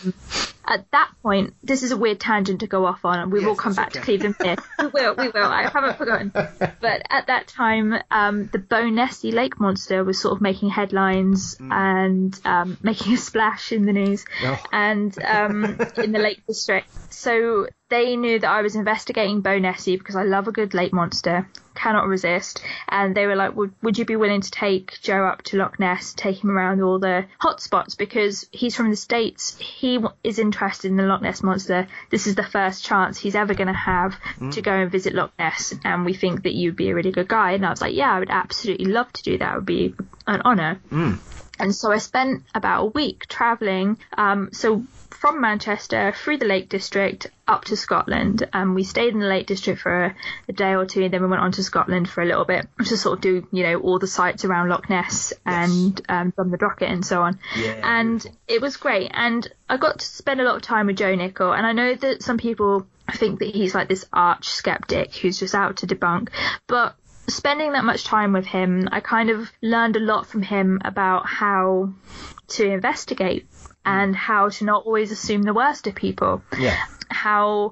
at that point, this is a weird tangent to go off on, and we will come back to Clevedon Pier. We will. I haven't forgotten. But at that time, the Bow Nessie lake monster was sort of making headlines and making a splash in the news and in the Lake District. So they knew that I was investigating Bow Nessie because I love a good lake monster, cannot resist. And they were like, would you be willing to take Joe up to Loch Ness, take him around all the hot spots, because he's from the States, he is interested in the Loch Ness monster. This is the first chance he's ever going to have to go and visit Loch Ness, and we think that you'd be a really good guy. And I was like, yeah, I would absolutely love to do that. It would be an honour. And so I spent about a week travelling, so from Manchester through the Lake District up to Scotland. We stayed in the Lake District for a day or two, and then we went on to Scotland for a little bit to sort of do, all the sites around Loch Ness and Drumnadrochit and so on. Yeah. And it was great. And I got to spend a lot of time with Joe Nickell. And I know that some people think that he's like this arch skeptic who's just out to debunk, but spending that much time with him, I kind of learned a lot from him about how to investigate and how to not always assume the worst of people. Yeah. How,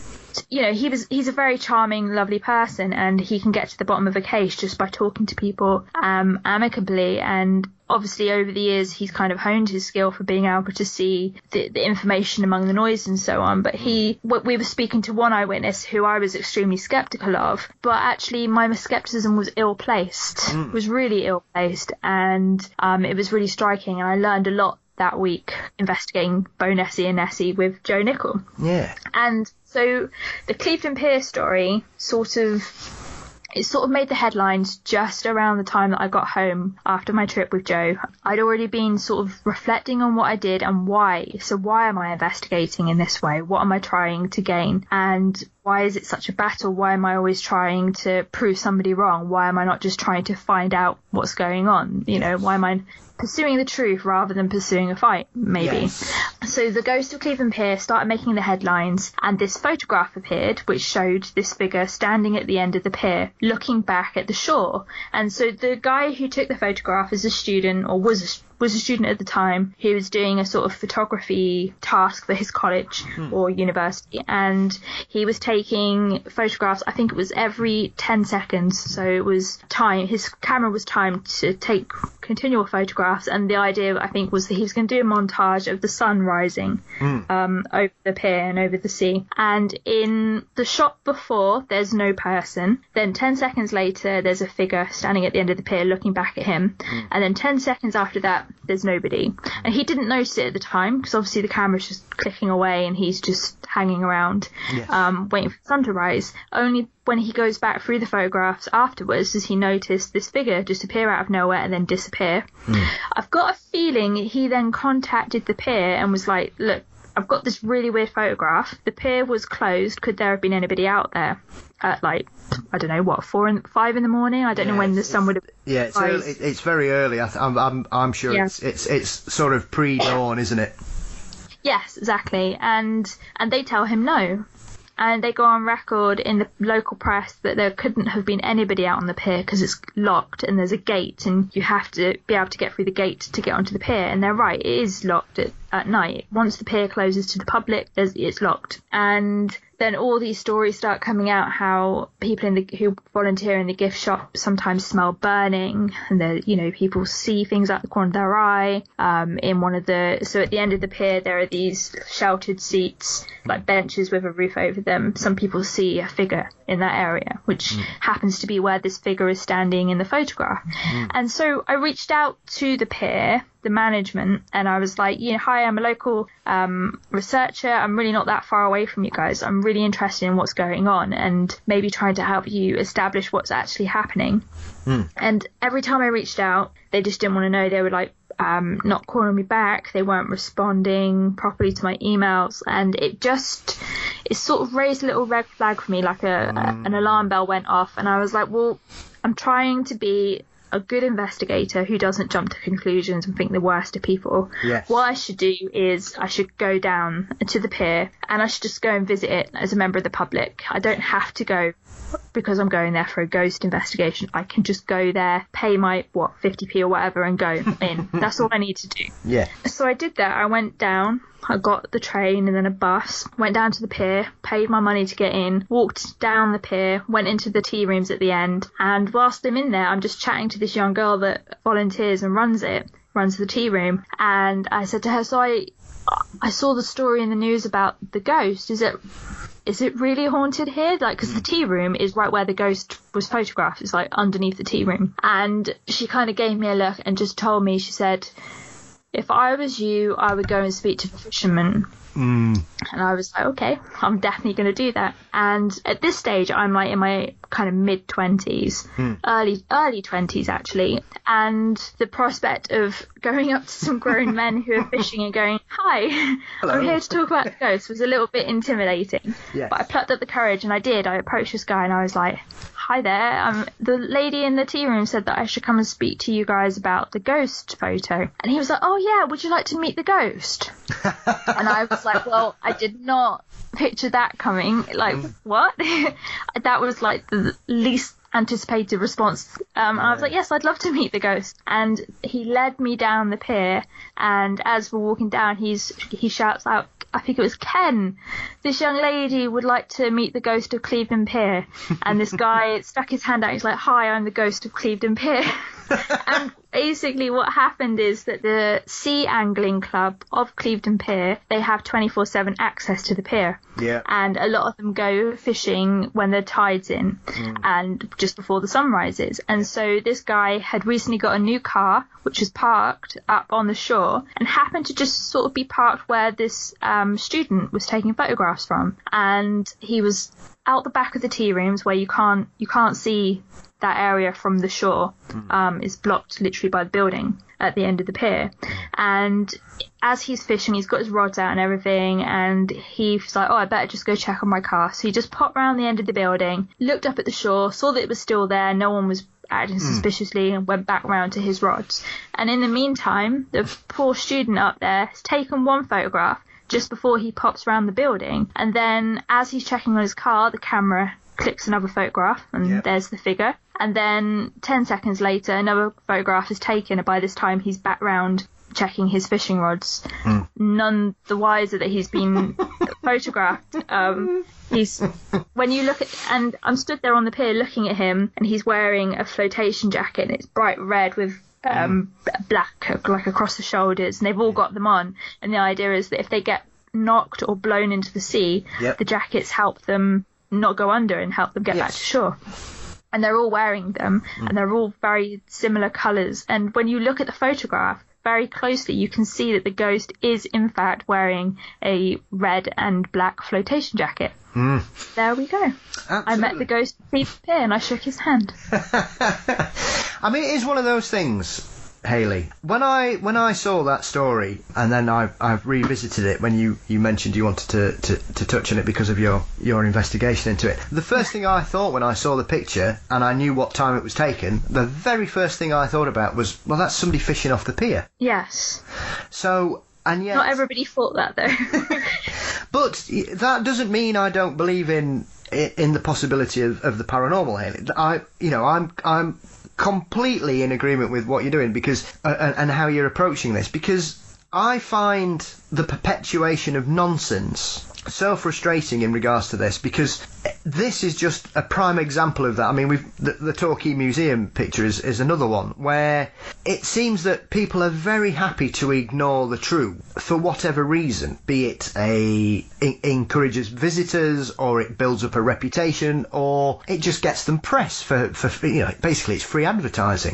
he's a very charming, lovely person, and he can get to the bottom of a case just by talking to people amicably. And obviously over the years he's kind of honed his skill for being able to see the information among the noise and so on. But we were speaking to one eyewitness who I was extremely skeptical of, but actually my skepticism was ill-placed, was really ill-placed, and it was really striking, and I learned a lot that week investigating Bow Nessie and Nessie with Joe Nickell. Yeah. And so the Clevedon Pier story sort of made the headlines just around the time that I got home after my trip with Joe. I'd already been sort of reflecting on what I did and why. So why am I investigating in this way? What am I trying to gain? And why is it such a battle? Why am I always trying to prove somebody wrong? Why am I not just trying to find out what's going on? Why am I pursuing the truth rather than pursuing a fight, maybe? Yes. So the ghost of Clevedon Pier started making the headlines, and this photograph appeared which showed this figure standing at the end of the pier looking back at the shore. And so the guy who took the photograph is a student, or was a student at the time, who was doing a sort of photography task for his college or university, and he was taking photographs, I think it was every 10 seconds, so it was time, his camera was timed to take continual photographs, and the idea, I think, was that he was going to do a montage of the sun rising over the pier and over the sea. And in the shot before, there's no person. Then 10 seconds later, there's a figure standing at the end of the pier looking back at him. And then 10 seconds after that, there's nobody. And he didn't notice it at the time, because obviously the camera's just clicking away and he's just hanging around, waiting for the sun to rise. Only when he goes back through the photographs afterwards does he notice this figure just appear out of nowhere and then disappear. I've got a feeling he then contacted the pier and was like, look, I've got this really weird photograph. The pier was closed. Could there have been anybody out there at, like, I don't know, what, 5 in the morning? I don't know when the sun would have... Yeah, it's very early. I'm sure it's sort of pre-dawn, isn't it? Yes, exactly. And they tell him no. And they go on record in the local press that there couldn't have been anybody out on the pier because it's locked and there's a gate and you have to be able to get through the gate to get onto the pier. And they're right, it is locked at night. Once the pier closes to the public, it's locked. And then all these stories start coming out how people who volunteer in the gift shop sometimes smell burning, and people see things out the corner of their eye. So at the end of the pier there are these sheltered seats, like benches with a roof over them. Some people see a figure in that area, which happens to be where this figure is standing in the photograph. And so I reached out to the pier, the management, and I was like, hi, I'm a local researcher. I'm really not that far away from you guys. I'm really interested in what's going on and maybe trying to help you establish what's actually happening. And every time I reached out, they just didn't want to know. They were like, not calling me back. They weren't responding properly to my emails, and it sort of raised a little red flag for me, like an alarm bell went off, and I was like, well, I'm trying to be a good investigator who doesn't jump to conclusions and think the worst of people. Yes. What I should do is I should go down to the pier and I should just go and visit it as a member of the public. I don't have to go because I'm going there for a ghost investigation. I can just go there, pay my 50p or whatever and go in. That's all I need to do. Yeah. So I did that. I went down. I got the train and then a bus, went down to the pier, paid my money to get in, walked down the pier, went into the tea rooms at the end, and whilst I'm in there, I'm just chatting to this young girl that volunteers and runs the tea room, and I said to her, so I saw the story in the news about the ghost. Is it really haunted here? Like, because the tea room is right where the ghost was photographed. It's like underneath the tea room. And she kind of gave me a look and just told me, she said, if I was you, I would go and speak to the fisherman. And I was like, okay, I'm definitely going to do that. And at this stage, I'm like in my kind of mid-20s, early 20s actually. And the prospect of going up to some grown men who are fishing and going, hi, hello, I'm here to talk about the ghost was a little bit intimidating. Yes. But I plucked up the courage and I did. I approached this guy and I was like, hi there, the lady in the tea room said that I should come and speak to you guys about the ghost photo. And he was like, oh yeah, would you like to meet the ghost? And I was like, well, I did not picture that coming. Like, what? That was like the least anticipated response. I was like, yes, I'd love to meet the ghost. And he led me down the pier, and as we're walking down, he shouts out, I think it was Ken, this young lady would like to meet the ghost of Clevedon Pier. And this guy stuck his hand out. He's like, hi, I'm the ghost of Clevedon Pier. And basically what happened is that the Sea Angling Club of Clevedon Pier, they have 24/7 access to the pier. Yeah. And a lot of them go fishing when the tide's in and just before the sun rises. And so this guy had recently got a new car, which was parked up on the shore, and happened to just sort of be parked where this student was taking photographs from. And he was out the back of the tea rooms where you can't see that area from the shore. Is blocked literally by the building at the end of the pier. And as he's fishing, he's got his rods out and everything, and he's like, oh, I better just go check on my car. So he just popped around the end of the building, looked up at the shore, saw that it was still there, no one was acting suspiciously, and went back round to his rods. And in the meantime, the poor student up there has taken one photograph just before he pops around the building, and then as he's checking on his car, the camera clicks another photograph, and there's the figure. And then 10 seconds later, another photograph is taken, and by this time he's back round checking his fishing rods. None the wiser that he's been photographed. When you look at, and I'm stood there on the pier looking at him, and he's wearing a flotation jacket, and it's bright red with black, like across the shoulders, and they've all got them on. And the idea is that if they get knocked or blown into the sea, the jackets help them not go under and help them get back to shore. And they're all wearing them, and they're all very similar colours. And when you look at the photograph very closely, you can see that the ghost is in fact wearing a red and black flotation jacket. There we go. Absolutely. I met the ghost of Peter Pear and I shook his hand. I mean, it is one of those things, Hayley. When I saw that story, and then I've revisited it when you mentioned you wanted to touch on it because of your investigation into it. The first thing I thought when I saw the picture and I knew what time it was taken, the very first thing I thought about was, well, that's somebody fishing off the pier. Yes. So, and yet... Not everybody thought that, though. But that doesn't mean I don't believe in the possibility of the paranormal, Hayley. I'm completely in agreement with what you're doing because and how you're approaching this, because I find the perpetuation of nonsense so frustrating in regards to this, because this is just a prime example of that. I mean, the Torquay Museum picture is another one where it seems that people are very happy to ignore the truth for whatever reason, be it encourages visitors, or it builds up a reputation, or it just gets them press for basically it's free advertising.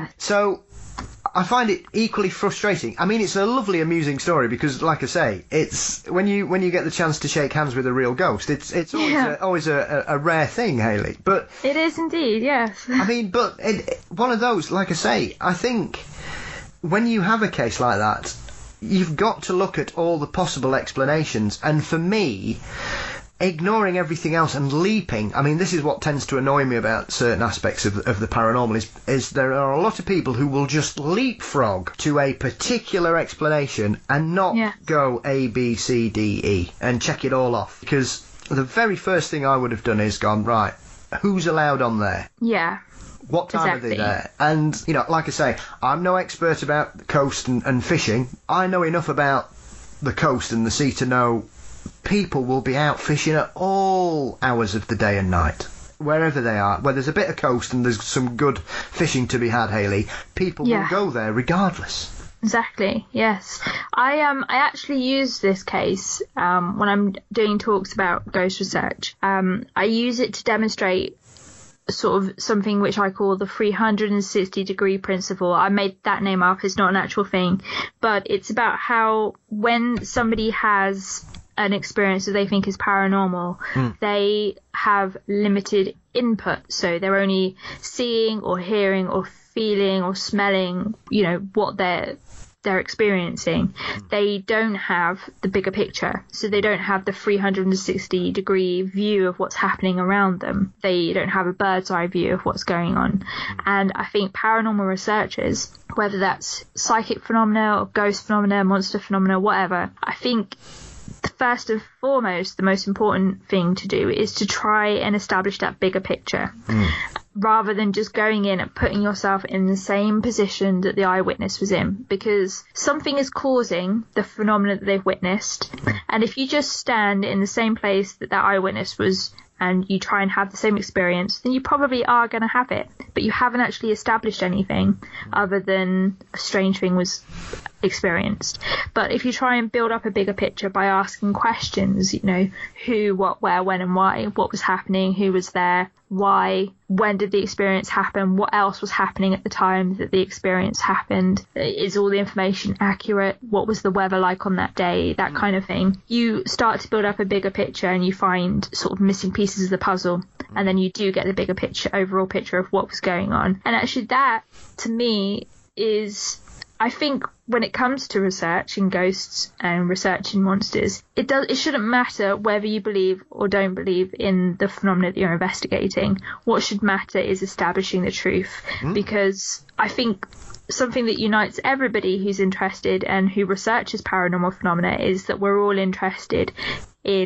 So I find it equally frustrating. I mean, it's a lovely, amusing story because, like I say, it's when you get the chance to shake hands with a real ghost, it's always a rare thing, Hayley. But it is indeed, yes. I mean, but one of those, like I say, I think when you have a case like that, you've got to look at all the possible explanations. And for me, ignoring everything else and leaping, I mean, this is what tends to annoy me about certain aspects of the paranormal, is there are a lot of people who will just leapfrog to a particular explanation and not go A, B, C, D, E and check it all off. Because the very first thing I would have done is gone, right, who's allowed on there? Yeah. What time are they there? And, like I say, I'm no expert about the coast and fishing. I know enough about the coast and the sea to know people will be out fishing at all hours of the day and night, wherever they are. Where there's a bit of coast and there's some good fishing to be had, Hayley, people will go there regardless. Exactly, yes. I actually use this case when I'm doing talks about ghost research. I use it to demonstrate sort of something which I call the 360-degree principle. I made that name up, it's not an actual thing, but it's about how when somebody has an experience that they think is paranormal, they have limited input, so they're only seeing or hearing or feeling or smelling, what they're experiencing. They don't have the bigger picture, so they don't have the 360-degree view of what's happening around them. They don't have a bird's eye view of what's going on. And I think paranormal researchers, whether that's psychic phenomena or ghost phenomena, monster phenomena, whatever, I think first and foremost, the most important thing to do is to try and establish that bigger picture, rather than just going in and putting yourself in the same position that the eyewitness was in, because something is causing the phenomena that they've witnessed. And if you just stand in the same place that eyewitness was and you try and have the same experience, then you probably are going to have it, but you haven't actually established anything other than a strange thing was experienced. But if you try and build up a bigger picture by asking questions, who, what, where, when and why, what was happening, who was there, why, when did the experience happen, what else was happening at the time that the experience happened, is all the information accurate, what was the weather like on that day, that kind of thing. You start to build up a bigger picture and you find sort of missing pieces of the puzzle, and then you do get the bigger picture, overall picture of what was going on. And actually that, to me, is, I think, when it comes to research in ghosts and research in monsters, it shouldn't matter whether you believe or don't believe in the phenomena that you're investigating. What should matter is establishing the truth, because I think something that unites everybody who's interested and who researches paranormal phenomena is that we're all interested in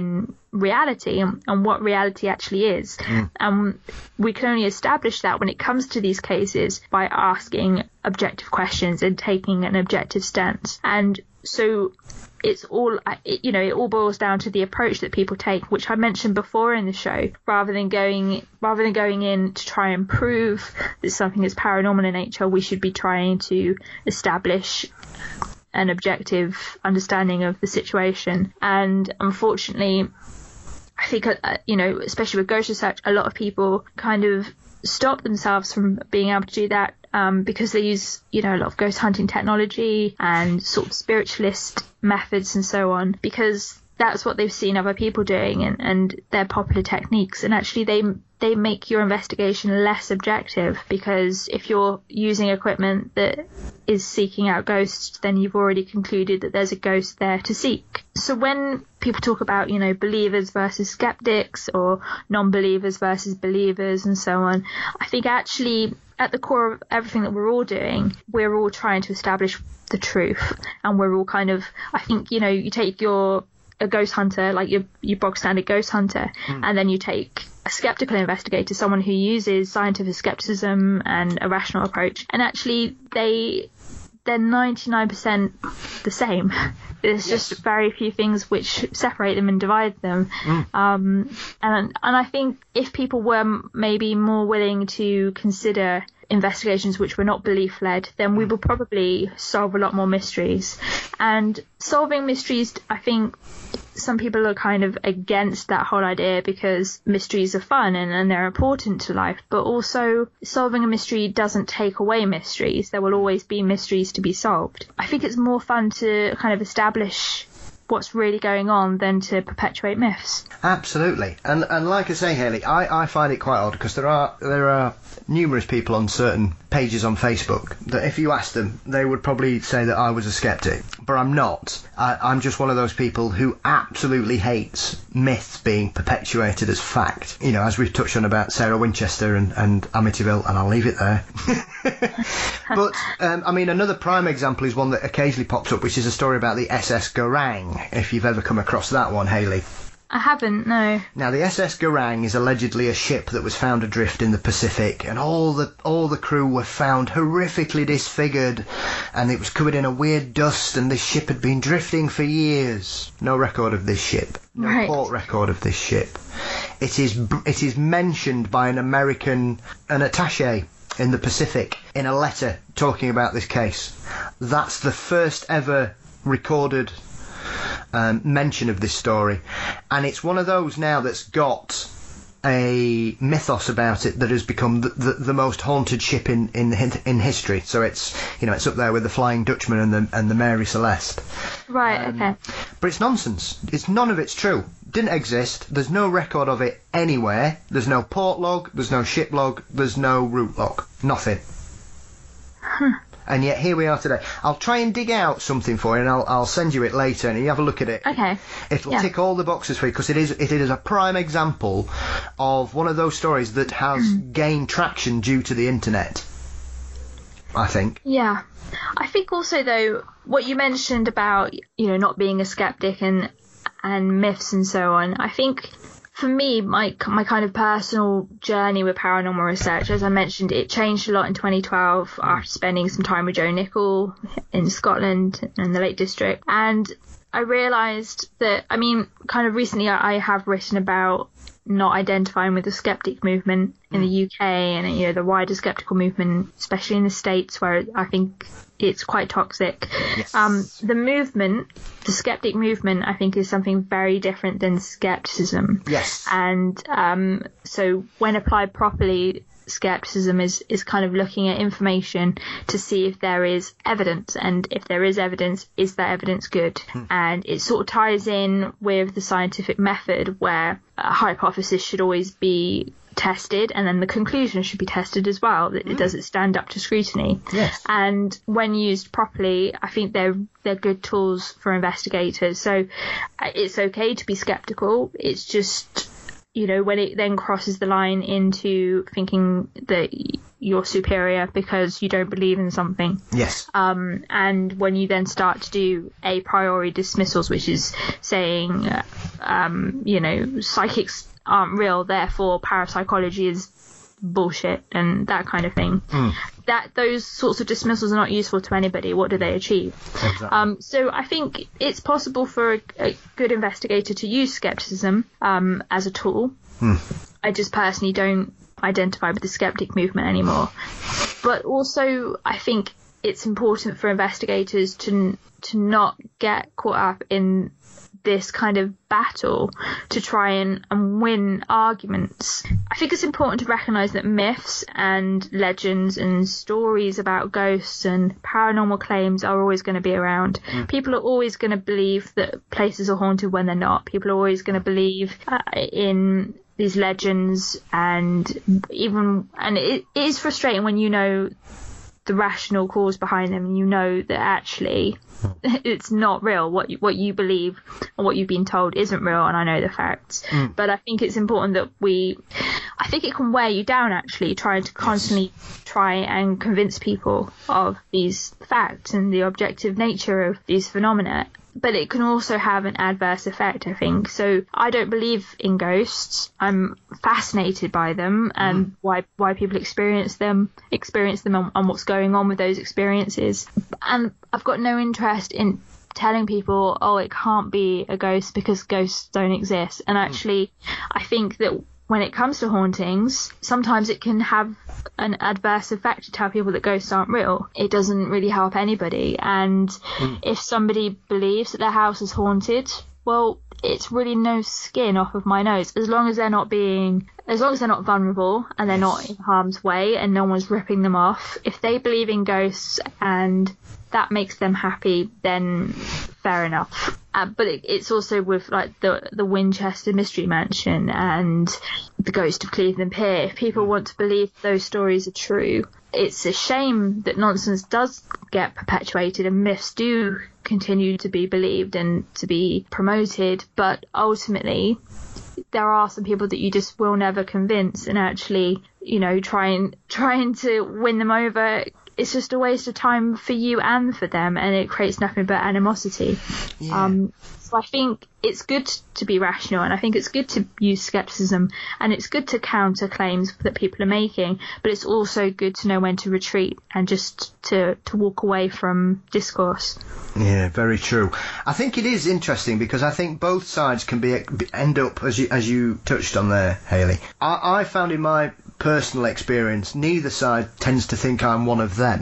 reality and what reality actually is. And we can only establish that when it comes to these cases by asking objective questions and taking an objective stance. And so it's all, it all boils down to the approach that people take, which I mentioned before in the show. Rather than going in to try and prove that something is paranormal in nature, we should be trying to establish an objective understanding of the situation. And unfortunately, I think, especially with ghost research, a lot of people kind of stop themselves from being able to do that because they use, a lot of ghost hunting technology and sort of spiritualist methods and so on, because that's what they've seen other people doing and they're popular techniques. And actually they make your investigation less objective, because if you're using equipment that is seeking out ghosts, then you've already concluded that there's a ghost there to seek. So when people talk about, believers versus skeptics or non-believers versus believers and so on, I think actually at the core of everything that we're all doing, we're all trying to establish the truth. And we're all kind of, I think, you take a ghost hunter, like your bog standard ghost hunter, and then you take a skeptical investigator, someone who uses scientific skepticism and a rational approach, and actually they're 99% the same. There's just very few things which separate them and divide them. And I think if people were maybe more willing to consider investigations which were not belief led, then we will probably solve a lot more mysteries. And solving mysteries, I think some people are kind of against that whole idea because mysteries are fun and they're important to life, but also solving a mystery doesn't take away mysteries. There will always be mysteries to be solved. I think it's more fun to kind of establish what's really going on than to perpetuate myths. Absolutely. And like I say, Hayley, I find it quite odd because there are numerous people on certain pages on Facebook that if you ask them, they would probably say that I was a skeptic, but I'm not. I'm just one of those people who absolutely hates myths being perpetuated as fact. As we've touched on about Sarah Winchester and Amityville, and I'll leave it there. But, another prime example is one that occasionally pops up, which is a story about the SS Garang, if you've ever come across that one, Hayley. I haven't, no. Now, the SS Garang is allegedly a ship that was found adrift in the Pacific, and all the crew were found horrifically disfigured, and it was covered in a weird dust, and this ship had been drifting for years. No record of this ship. No port record of this ship. It is mentioned by an attaché in the Pacific in a letter talking about this case. That's the first ever recorded mention of this story, and it's one of those now that's got a mythos about it that has become the most haunted ship in history. So it's it's up there with the Flying Dutchman and the Mary Celeste. Right. Okay. But it's nonsense. None of it's true. Didn't exist. There's no record of it anywhere. There's no port log. There's no ship log. There's no route log. Nothing. And yet here we are today. I'll try and dig out something for you, and I'll send you it later, and you have a look at it. Okay. It'll tick all the boxes for you, because it is a prime example of one of those stories that has gained traction due to the internet, I think. Yeah. I think also, though, what you mentioned about, not being a skeptic and myths and so on, I think for me, my kind of personal journey with paranormal research, as I mentioned, it changed a lot in 2012 after spending some time with Joe Nickell in Scotland in the Lake District. And I realised that, kind of recently I have written about not identifying with the skeptic movement in the UK and, the wider skeptical movement, especially in the States, where I think it's quite toxic. Yes. The skeptic movement, I think, is something very different than skepticism. Yes. And so when applied properly, skepticism is kind of looking at information to see if there is evidence, and if there is evidence, is that evidence good? And it sort of ties in with the scientific method, where a hypothesis should always be tested, and then the conclusion should be tested as well. Does it stand up to scrutiny? Yes. And when used properly, I think they're good tools for investigators. So it's okay to be skeptical. It's just, when it then crosses the line into thinking that you're superior because you don't believe in something. Yes. And when you then start to do a priori dismissals, which is saying, psychics aren't real, therefore parapsychology is bullshit and that kind of thing, that those sorts of dismissals are not useful to anybody. What do they achieve? Exactly. So I think it's possible for a good investigator to use skepticism as a tool. I just personally don't identify with the skeptic movement anymore. But also I think it's important for investigators to not get caught up in this kind of battle to try and win arguments. I think it's important to recognise that myths and legends and stories about ghosts and paranormal claims are always going to be around. People are always going to believe that places are haunted when they're not. People are always going to believe in these legends, and it is frustrating when you know the rational cause behind them and you know that actually it's not real. What you believe and what you've been told isn't real, and I know the facts. But I think it's important that I think it can wear you down, actually, trying to constantly try and convince people of these facts and the objective nature of these phenomena. But it can also have an adverse effect, I think. So I don't believe in ghosts. I'm fascinated by them and why people experience them and what's going on with those experiences. And I've got no interest in telling people, oh, it can't be a ghost because ghosts don't exist. And actually, I think that when it comes to hauntings, sometimes it can have an adverse effect to tell people that ghosts aren't real. It doesn't really help anybody. And if somebody believes that their house is haunted, well, it's really no skin off of my nose. As long as they're not vulnerable and they're not in harm's way and no one's ripping them off. If they believe in ghosts and that makes them happy, then fair enough. But it's also with like the Winchester Mystery Mansion and the Ghost of Cleveland Pier. If people want to believe those stories are true, it's a shame that nonsense does get perpetuated and myths do continue to be believed and to be promoted. But ultimately, there are some people that you just will never convince, and actually, trying to win them over, it's just a waste of time for you and for them, and it creates nothing but animosity. So I think it's good to be rational, and I think it's good to use skepticism, and it's good to counter claims that people are making, but it's also good to know when to retreat and just to walk away from discourse. Yeah, very true. I think it is interesting because I think both sides can end up, as you touched on there, Hayley. I found in my personal experience, neither side tends to think I'm one of them.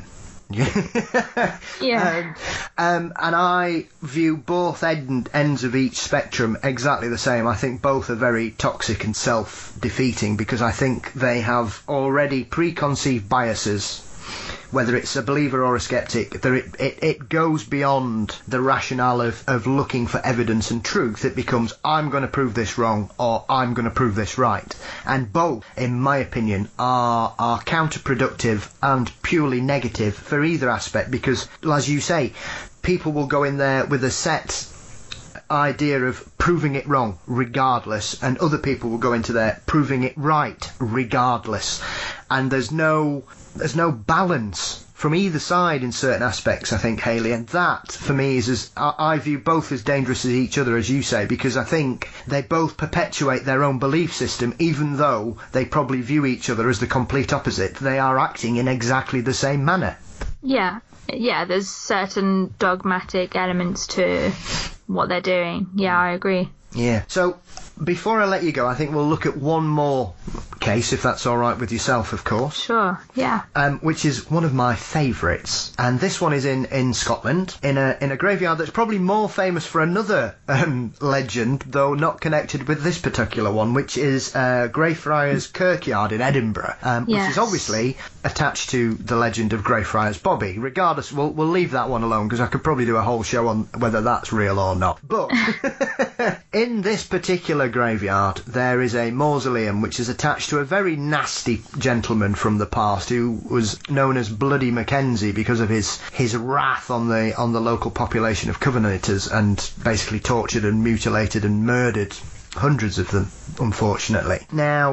Yeah. And I view both ends of each spectrum exactly the same. I think both are very toxic and self-defeating because I think they have already preconceived biases. Whether it's a believer or a skeptic, it goes beyond the rationale of looking for evidence and truth. It becomes, I'm going to prove this wrong or I'm going to prove this right. And both, in my opinion, are counterproductive and purely negative for either aspect because, as you say, people will go in there with a set idea of proving it wrong regardless, and other people will go into there proving it right regardless. And there's no balance from either side in certain aspects, I think, Hayley, and that for me is I view both as dangerous as each other, as you say, because I think they both perpetuate their own belief system. Even though they probably view each other as the complete opposite, they are acting in exactly the same manner. Yeah, there's certain dogmatic elements to what they're doing. Yeah, I agree. Yeah. So before I let you go, I think we'll look at one more case, if that's all right with yourself, of course. Sure, yeah. Which is one of my favourites, and this one is in Scotland, in a graveyard that's probably more famous for another legend, though not connected with this particular one, which is Greyfriars Kirkyard in Edinburgh, which is obviously attached to the legend of Greyfriars Bobby. Regardless, we'll leave that one alone because I could probably do a whole show on whether that's real or not. But in this particular graveyard, there is a mausoleum which is attached to a very nasty gentleman from the past who was known as Bloody Mackenzie because of his wrath on the local population of Covenanters, and basically tortured and mutilated and murdered hundreds of them, unfortunately. Now,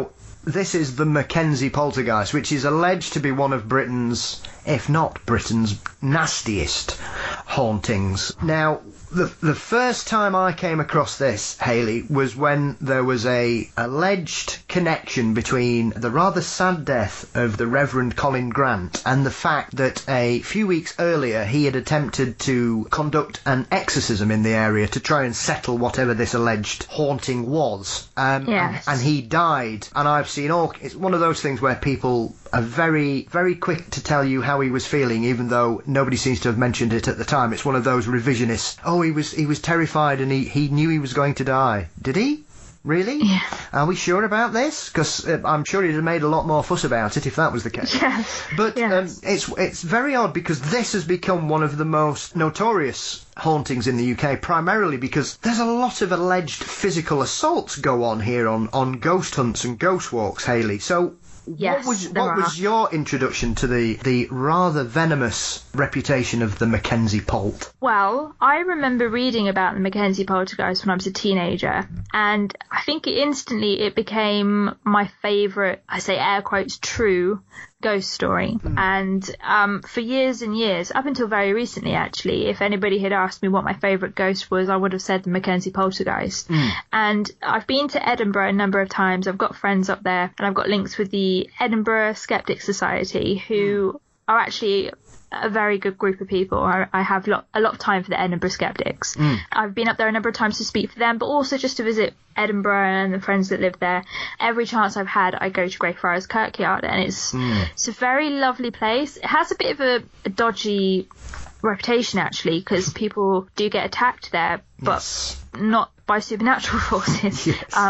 this is the Mackenzie poltergeist, which is alleged to be one of Britain's, if not Britain's, nastiest hauntings. Now, the first time I came across this, Hayley, was when there was a alleged connection between the rather sad death of the Reverend Colin Grant and the fact that a few weeks earlier he had attempted to conduct an exorcism in the area to try and settle whatever this alleged haunting was. Yes. And he died. And I've seen it's one of those things where people are very, very quick to tell you how he was feeling, even though nobody seems to have mentioned it at the time. It's one of those revisionists. Oh, he was terrified and he knew he was going to die. Did he? Really? Yeah. Are we sure about this? Because I'm sure he'd have made a lot more fuss about it if that was the case. Yes. But yes. It's very odd because this has become one of the most notorious hauntings in the UK, primarily because there's a lot of alleged physical assaults go on here on ghost hunts and ghost walks, Hayley. So Yes, what was your introduction to the rather venomous reputation of the Mackenzie Polt? Well, I remember reading about the Mackenzie poltergeist when I was a teenager, and I think instantly it became my favourite, I say air quotes, true ghost story. And for years and years, up until very recently actually, if anybody had asked me what my favourite ghost was, I would have said the Mackenzie poltergeist. And I've been to Edinburgh a number of times. I've got friends up there, and I've got links with the Edinburgh Skeptic Society, who are actually a very good group of people. I have a lot of time for the Edinburgh Skeptics. I've been up there a number of times to speak for them, but also just to visit Edinburgh and the friends that live there. Every chance I've had, I go to Greyfriars Kirkyard, and it's a very lovely place. It has a bit of a dodgy reputation actually, because people do get attacked there, but not by supernatural forces,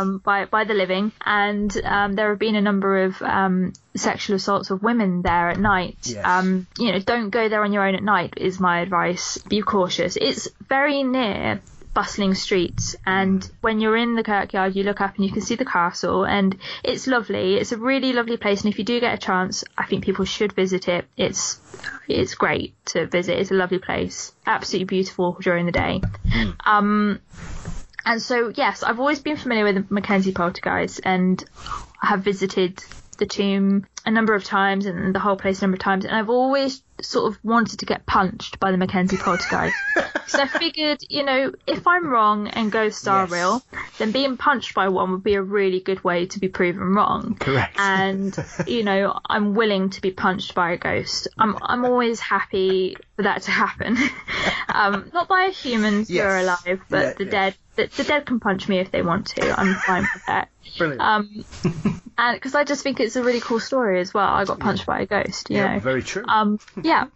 by the living. And there have been a number of sexual assaults of women there at night. Don't go there on your own at night is my advice. Be cautious. It's very near bustling streets, and when you're in the Kirkyard you look up and you can see the castle, and it's lovely. It's a really lovely place, and if you do get a chance, I think people should visit it. It's great to visit. It's a lovely place, absolutely beautiful during the day. And so yes, I've always been familiar with the Mackenzie poltergeist, and I have visited the tomb a number of times and the whole place a number of times, and I've always sort of wanted to get punched by the Mackenzie poltergeist. So I figured, if I'm wrong and ghosts are real, then being punched by one would be a really good way to be proven wrong. Correct. And I'm willing to be punched by a ghost. I'm always happy for that to happen. Not by humans who are alive, but the dead. The dead can punch me if they want to. I'm fine with that. Brilliant. And because I just think it's a really cool story as well. I got punched by a ghost. You know. Very true. Yeah.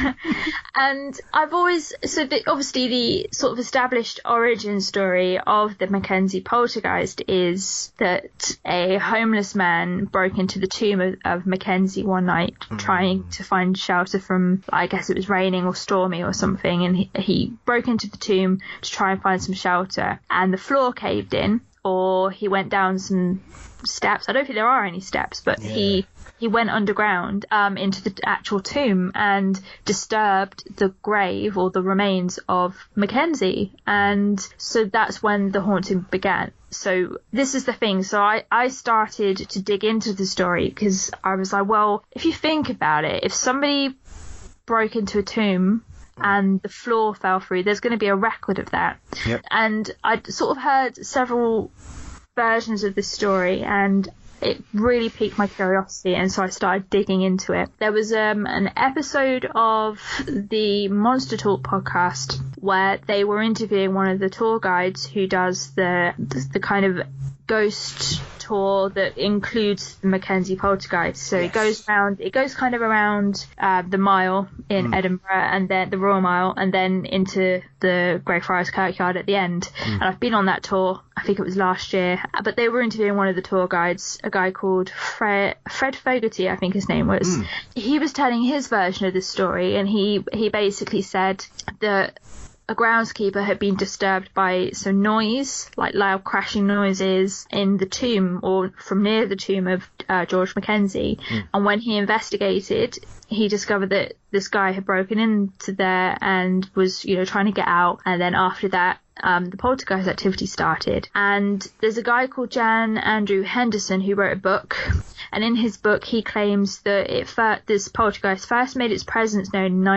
And I've always obviously the sort of established origin story of the Mackenzie poltergeist is that a homeless man broke into the tomb of Mackenzie one night trying to find shelter from, I guess it was raining or stormy or something, and he broke into the tomb to try and find some shelter, and the floor caved in, or he went down some steps. I don't think there are any steps, but he went underground into the actual tomb and disturbed the grave or the remains of Mackenzie. And so that's when the haunting began. So this is the thing. So I started to dig into the story because I was like, well, if you think about it, if somebody broke into a tomb and the floor fell through, there's going to be a record of that. And I sort of heard several versions of this story, and it really piqued my curiosity, and so I started digging into it. There was an episode of the Monster Talk podcast where they were interviewing one of the tour guides who does the kind of ghost tour that includes the Mackenzie poltergeist. So it goes kind of around the Mile in Edinburgh, and then the Royal Mile, and then into the Greyfriars Kirkyard at the end. And I've been on that tour, I think it was last year, but they were interviewing one of the tour guides, a guy called Fred Fogarty, I think his name was. He was telling his version of the story, and he basically said that a groundskeeper had been disturbed by some noise, like loud crashing noises in the tomb or from near the tomb of George Mackenzie. And when he investigated, he discovered that this guy had broken into there and was, trying to get out. And then after that, the poltergeist activity started. And there's a guy called Jan Andrew Henderson who wrote a book. And in his book, he claims that this poltergeist first made its presence known in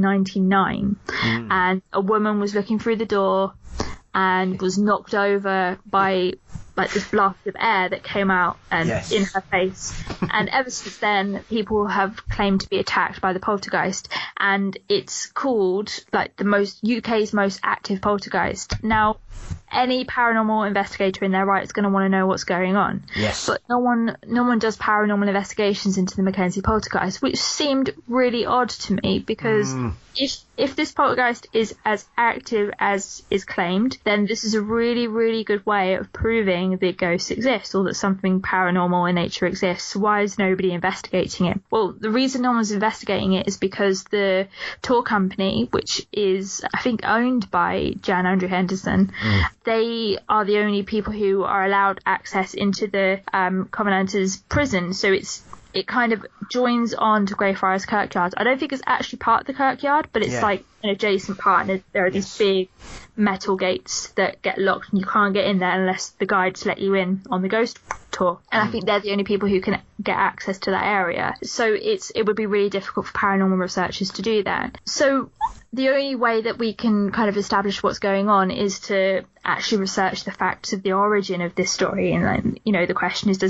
1999. And a woman was looking through the door and was knocked over by like this blast of air that came out and in her face. And ever since then, people have claimed to be attacked by the poltergeist, and it's called like UK's most active poltergeist. Now, any paranormal investigator in their right is going to want to know what's going on. Yes. But no one does paranormal investigations into the Mackenzie poltergeist, which seemed really odd to me, because if this poltergeist is as active as is claimed, then this is a really, really good way of proving that ghosts exist, or that something paranormal in nature exists. Why is nobody investigating it? Well, the reason no one's investigating it is because the tour company, which is, I think, owned by Jan Andrew Henderson, they are the only people who are allowed access into the Covenanters prison. So it kind of joins on to Greyfriars Kirkyard. I don't think it's actually part of the kirkyard, but it's like an adjacent part, and there are these big metal gates that get locked, and you can't get in there unless the guides let you in on the ghost tour. And I think they're the only people who can get access to that area. So it would be really difficult for paranormal researchers to do that. So the only way that we can kind of establish what's going on is to actually research the facts of the origin of this story. And then, the question is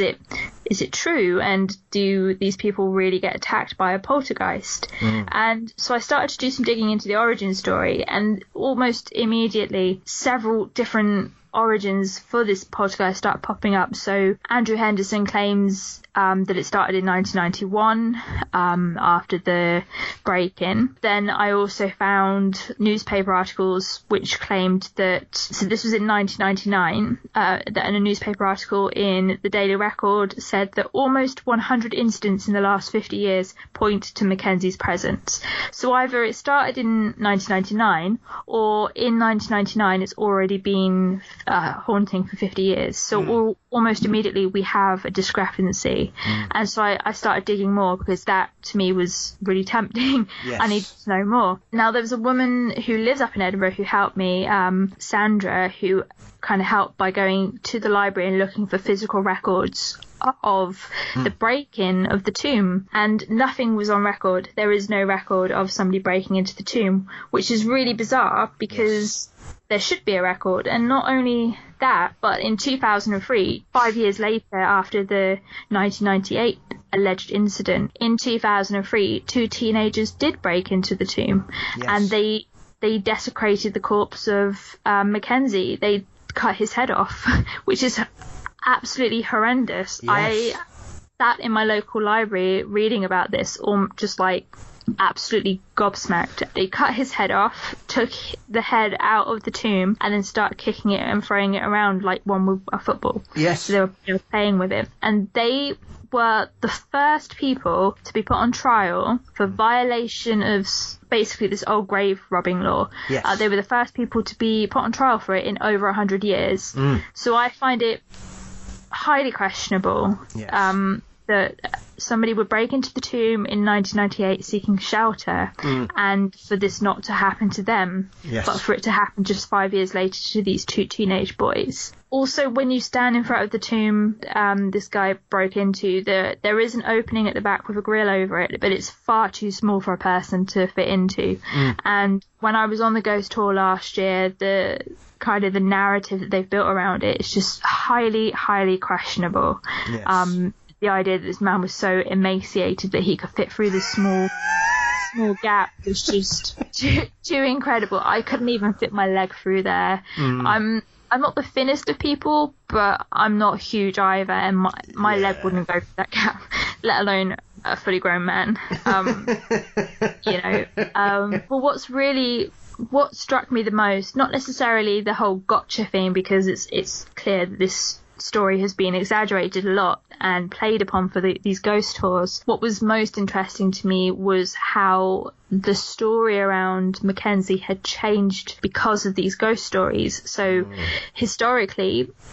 it true? And do these people really get attacked by a poltergeist? And so I started to do some digging into the origin story, and almost immediately several different origins for this poltergeist start popping up. So Andrew Henderson claims that it started in 1991 after the break-in. Then I also found newspaper articles which claimed that, so this was in 1999, that in a newspaper article in the Daily Record said that almost 100 incidents in the last 50 years point to Mackenzie's presence. So either it started in 1999, or in 1999 it's already been haunting for 50 years. So almost immediately we have a discrepancy. And so I started digging more, because that to me was really tempting. I needed to know more. Now, there was a woman who lives up in Edinburgh who helped me, Sandra, who kind of helped by going to the library and looking for physical records of the break-in of the tomb, and nothing was on record. There is no record of somebody breaking into the tomb, which is really bizarre, because there should be a record. And not only that, but in 2003, 5 years later after the 1998 alleged incident, in 2003 2 teenagers did break into the tomb, and they desecrated the corpse of Mackenzie. They cut his head off, which is absolutely horrendous. I sat in my local library reading about this, just like absolutely gobsmacked. They cut his head off, took the head out of the tomb, and then started kicking it and throwing it around like one would a football. So they were playing with it. And they were the first people to be put on trial for violation of basically this old grave robbing law. They were the first people to be put on trial for it in over 100 years. So I find it highly questionable that somebody would break into the tomb in 1998 seeking shelter, and for this not to happen to them, but for it to happen just 5 years later to these 2 teenage boys. Also, when you stand in front of the tomb this guy broke into, there is an opening at the back with a grill over it, but it's far too small for a person to fit into. And when I was on the ghost tour last year, the kind of the narrative that they've built around it is just highly, highly questionable. The idea that this man was so emaciated that he could fit through this small gap was just too incredible. I couldn't even fit my leg through there. I'm not the thinnest of people, but I'm not huge either, and my leg wouldn't go through that gap, let alone a fully grown man. But what struck me the most, not necessarily the whole gotcha thing, because it's clear that this story has been exaggerated a lot and played upon for these ghost tours. What was most interesting to me was how the story around Mackenzie had changed because of these ghost stories. So historically,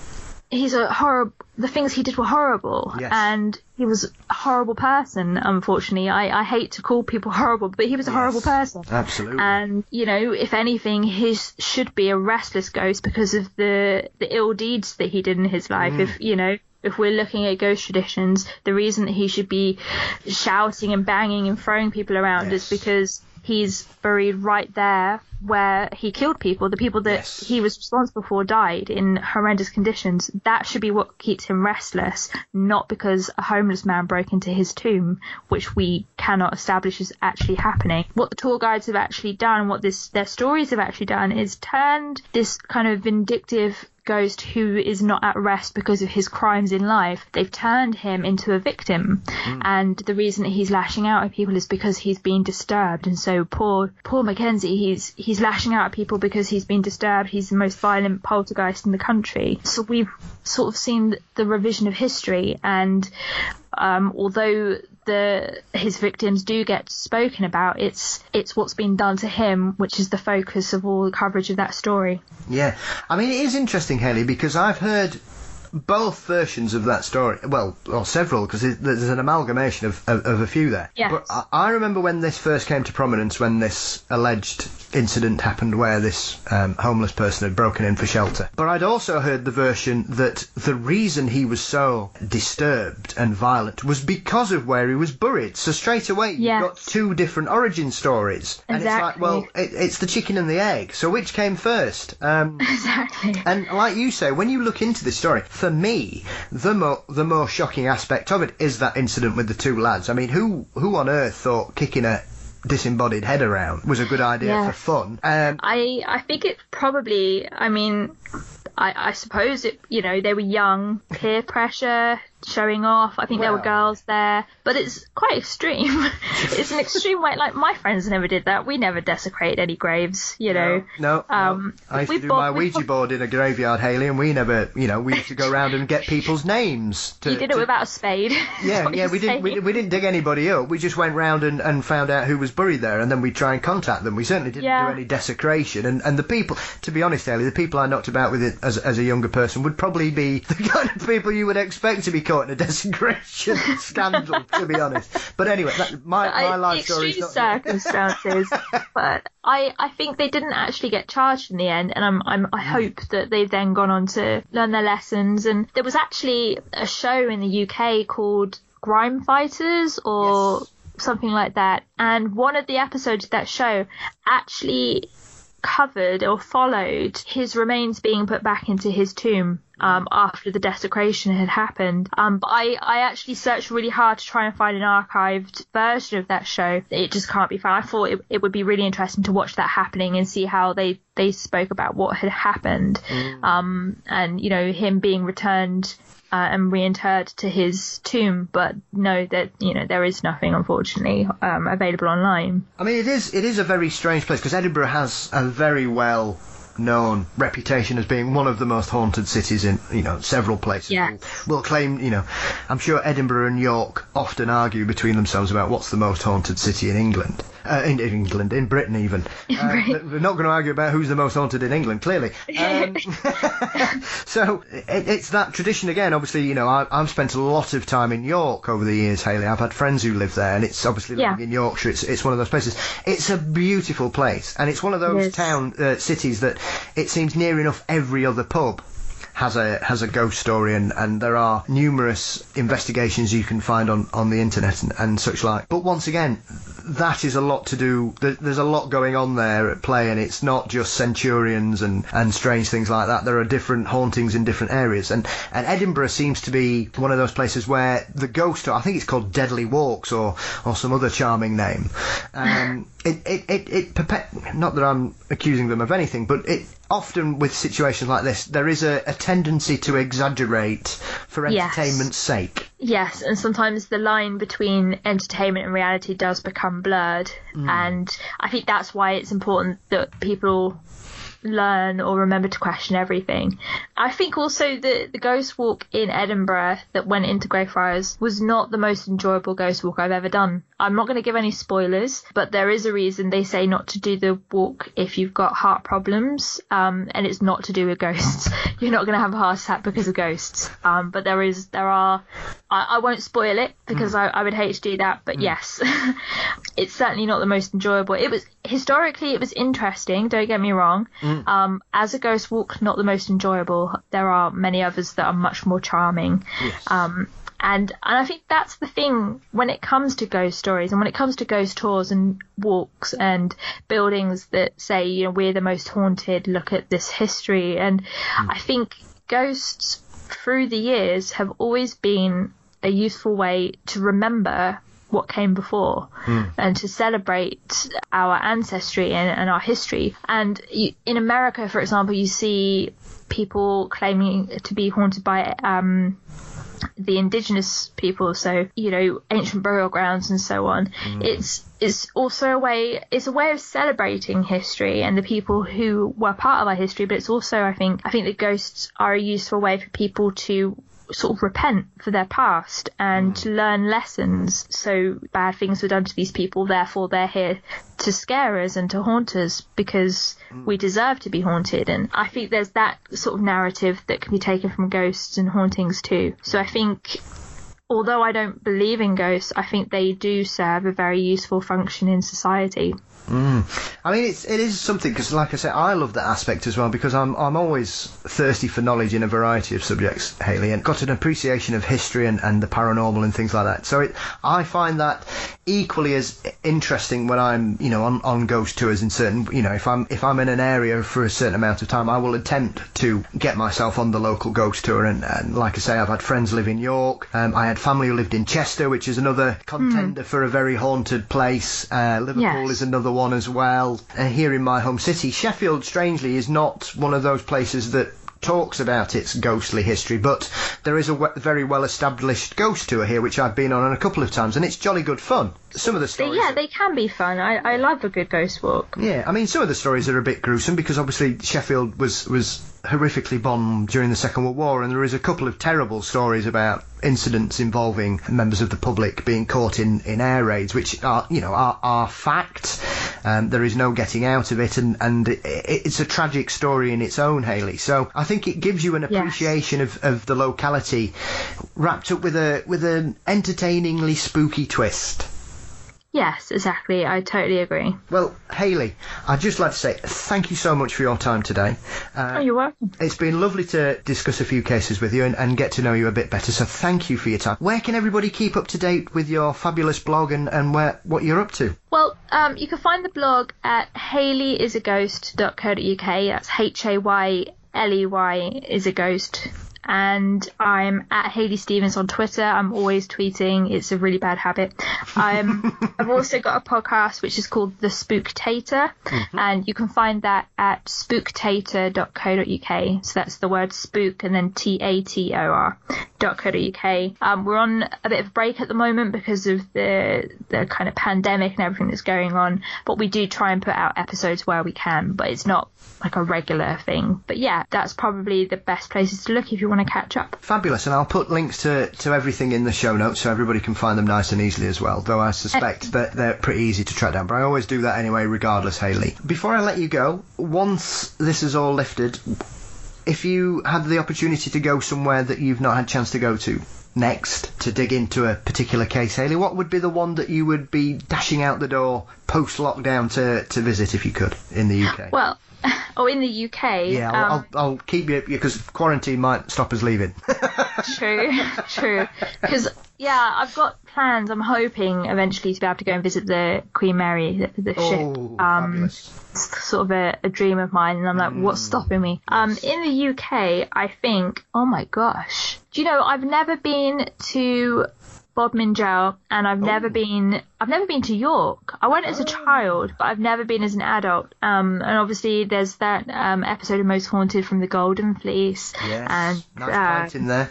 he's a horrible. The things he did were horrible, Yes. and he was a horrible person. Unfortunately, I hate to call people horrible, but he was a horrible person. Absolutely. And if anything, his should be a restless ghost because of the ill deeds that he did in his life. If we're looking at ghost traditions, the reason that he should be shouting and banging and throwing people around is because he's buried right there where he killed people. The people that he was responsible for died in horrendous conditions. That should be what keeps him restless, not because a homeless man broke into his tomb, which we cannot establish is actually happening. What the tour guides have actually done, what their stories have actually done, is turned this kind of vindictive ghost who is not at rest because of his crimes in life. They've turned him into a victim, and the reason that he's lashing out at people is because he's been disturbed. And so poor Mackenzie, he's lashing out at people because he's been disturbed. He's the most violent poltergeist in the country. So we've sort of seen the revision of history, and although his victims do get spoken about, it's what's been done to him which is the focus of all the coverage of that story. Yeah, I mean, it is interesting, Hayley, because I've heard both versions of that story, well, or several, because there's an amalgamation of a few there. Yes. But I remember when this first came to prominence, when this alleged incident happened where this homeless person had broken in for shelter. But I'd also heard the version that the reason he was so disturbed and violent was because of where he was buried. So straight away, you've got two different origin stories. Exactly. And it's like, well, it's the chicken and the egg. So which came first? Exactly. And like you say, when you look into this story, for me, the more shocking aspect of it is that incident with the two lads. I mean, who on earth thought kicking a disembodied head around was a good idea for fun? I think it probably, I suppose they were young, peer pressure, showing off. I think there were girls there, but it's quite extreme. It's an extreme way. Like, my friends never did that. We never desecrated any graves, No. I used to do my Ouija board in a graveyard, Hayley, and we never, we used to go around and get people's names. You did it without a spade. Yeah, we didn't dig anybody up. We just went round and found out who was buried there, and then we'd try and contact them. We certainly didn't do any desecration. And the people, to be honest, Hayley, the people I knocked about with it as a younger person would probably be the kind of people you would expect to be caught in a desecration scandal, to be honest. But anyway, my life story is not circumstances. But I think they didn't actually get charged in the end, and I hope that they've then gone on to learn their lessons. And there was actually a show in the UK called Grime Fighters or something like that, and one of the episodes of that show actually covered or followed his remains being put back into his tomb after the desecration had happened. But I actually searched really hard to try and find an archived version of that show. It just can't be found. I thought it would be really interesting to watch that happening and see how they spoke about what had happened. And him being returned and reinterred to his tomb, but no, that there is nothing, unfortunately, available online. I mean, it is a very strange place, because Edinburgh has a very well known reputation as being one of the most haunted cities in several places. Will claim, I'm sure Edinburgh and York often argue between themselves about what's the most haunted city in England. In Britain even. They're not going to argue about who's the most haunted in England, clearly. So it's that tradition again. Obviously, I've spent a lot of time in York over the years, Hayley. I've had friends who live there, and it's obviously living in Yorkshire. It's one of those places. It's a beautiful place, and it's one of those cities that it seems near enough every other pub has a ghost story, and there are numerous investigations you can find on the internet and such like. But once again, that is a lot to do. There's a lot going on there at play, and it's not just centurions and strange things like that. There are different hauntings in different areas, and Edinburgh seems to be one of those places where the ghost, I think it's called Deadly Walks or some other charming name. Not that I'm accusing them of anything, but it often with situations like this, there is a tendency to exaggerate for entertainment's sake. Yes, and sometimes the line between entertainment and reality does become blurred, and I think that's why it's important that people learn or remember to question everything. I think also the ghost walk in Edinburgh that went into Greyfriars was not the most enjoyable ghost walk I've ever done. I'm not going to give any spoilers, but there is a reason they say not to do the walk if you've got heart problems, and it's not to do with ghosts. You're not going to have a heart attack because of ghosts. But I won't spoil it because I would hate to do that, but yes, it's certainly not the most enjoyable. Historically, it was interesting, don't get me wrong. As a ghost walk, not the most enjoyable. There are many others that are much more charming. Yes. And I think that's the thing when it comes to ghost stories and when it comes to ghost tours and walks and buildings that say, you know, we're the most haunted, look at this history. And I think ghosts through the years have always been a useful way to remember what came before and to celebrate our ancestry and our history. And in America, for example, you see people claiming to be haunted by the indigenous people, so, you know, ancient burial grounds and so on. It's also a way of celebrating history and the people who were part of our history, but it's also, I think that ghosts are a useful way for people to sort of repent for their past and to learn lessons. So bad things were done to these people, therefore they're here to scare us and to haunt us because we deserve to be haunted. And I think there's that sort of narrative that can be taken from ghosts and hauntings too. So I think, although I don't believe in ghosts, I think they do serve a very useful function in society. I mean, it is something, because like I said, I love that aspect as well, because I'm always thirsty for knowledge in a variety of subjects, Hayley, and got an appreciation of history and the paranormal and things like that. So I find that equally as interesting when I'm, you know, on ghost tours in certain, you know, if I'm in an area for a certain amount of time, I will attempt to get myself on the local ghost tour. And like I say, I've had friends live in York. I had family who lived in Chester, which is another contender for a very haunted place. Liverpool is another one as well. Here in my home city, Sheffield, strangely, is not one of those places that talks about its ghostly history, but there is a very well established ghost tour here, which I've been on a couple of times, and it's jolly good fun. Some of the stories, they can be fun. I love a good ghost walk. Yeah, I mean, some of the stories are a bit gruesome because obviously Sheffield was horrifically bombed during the Second World War, and there is a couple of terrible stories about incidents involving members of the public being caught in air raids, which are fact. There is no getting out of it, and it's a tragic story in its own, Hayley. So I think it gives you an appreciation of the locality, wrapped up with an entertainingly spooky twist. Yes, exactly. I totally agree. Well, Hayley, I'd just like to say thank you so much for your time today. You're welcome. It's been lovely to discuss a few cases with you and get to know you a bit better, so thank you for your time. Where can everybody keep up to date with your fabulous blog and what you're up to? Well, you can find the blog at hayleyisaghost.co.uk. That's HAYLEY is a ghost. And I'm at Hayley Stevens on Twitter. I'm always tweeting. It's a really bad habit. I've also got a podcast which is called The Spooktator, and you can find that at spooktator.co.uk. So that's the word spook and then TATOR.co.uk. We're on a bit of a break at the moment because of the kind of pandemic and everything that's going on, but we do try and put out episodes where we can, but it's not like a regular thing. But yeah, that's probably the best places to look if you want to catch up. Fabulous, and I'll put links to everything in the show notes so everybody can find them nice and easily as well, though I suspect that they're pretty easy to track down, but I always do that anyway regardless, Hayley. Before I let you go, once this is all lifted, if you had the opportunity to go somewhere that you've not had a chance to go to next to dig into a particular case, Hayley, what would be the one that you would be dashing out the door post-lockdown to visit if you could in the UK? Well, in the UK. Yeah, I'll keep you, because quarantine might stop us leaving. True. Because, I've got plans. I'm hoping eventually to be able to go and visit the Queen Mary, the ship. Fabulous. It's sort of a dream of mine, and I'm like, what's stopping me? Yes. In the UK, I think, oh my gosh. Do you know, I've never been to Bodmin Jail, and I've never been to York. I went as a child, but I've never been as an adult. And obviously there's that episode of Most Haunted from the Golden Fleece. Yes, and nice point in there.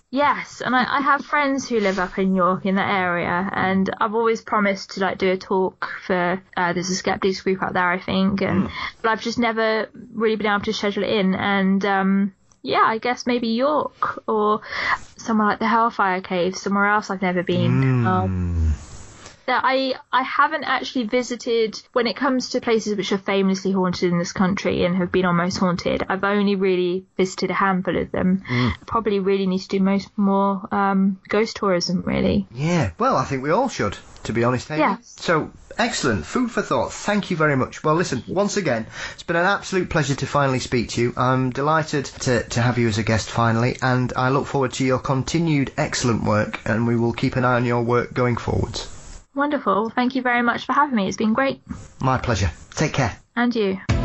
Yes, and I have friends who live up in York in that area, and I've always promised to do a talk for there's a skeptics group out there, I think, and but I've just never really been able to schedule it in. And I guess maybe York or somewhere like the Hellfire Cave, somewhere else I've never been. That I haven't actually visited. When it comes to places which are famously haunted in this country and have been almost haunted, I've only really visited a handful of them. I probably really need to do more ghost tourism, really. Yeah, well, I think we all should, to be honest, Hayley. Yes. So, excellent. Food for thought. Thank you very much. Well, listen, once again, it's been an absolute pleasure to finally speak to you. I'm delighted to have you as a guest finally, and I look forward to your continued excellent work, and we will keep an eye on your work going forwards. Wonderful. Thank you very much for having me. It's been great. My pleasure. Take care. And you.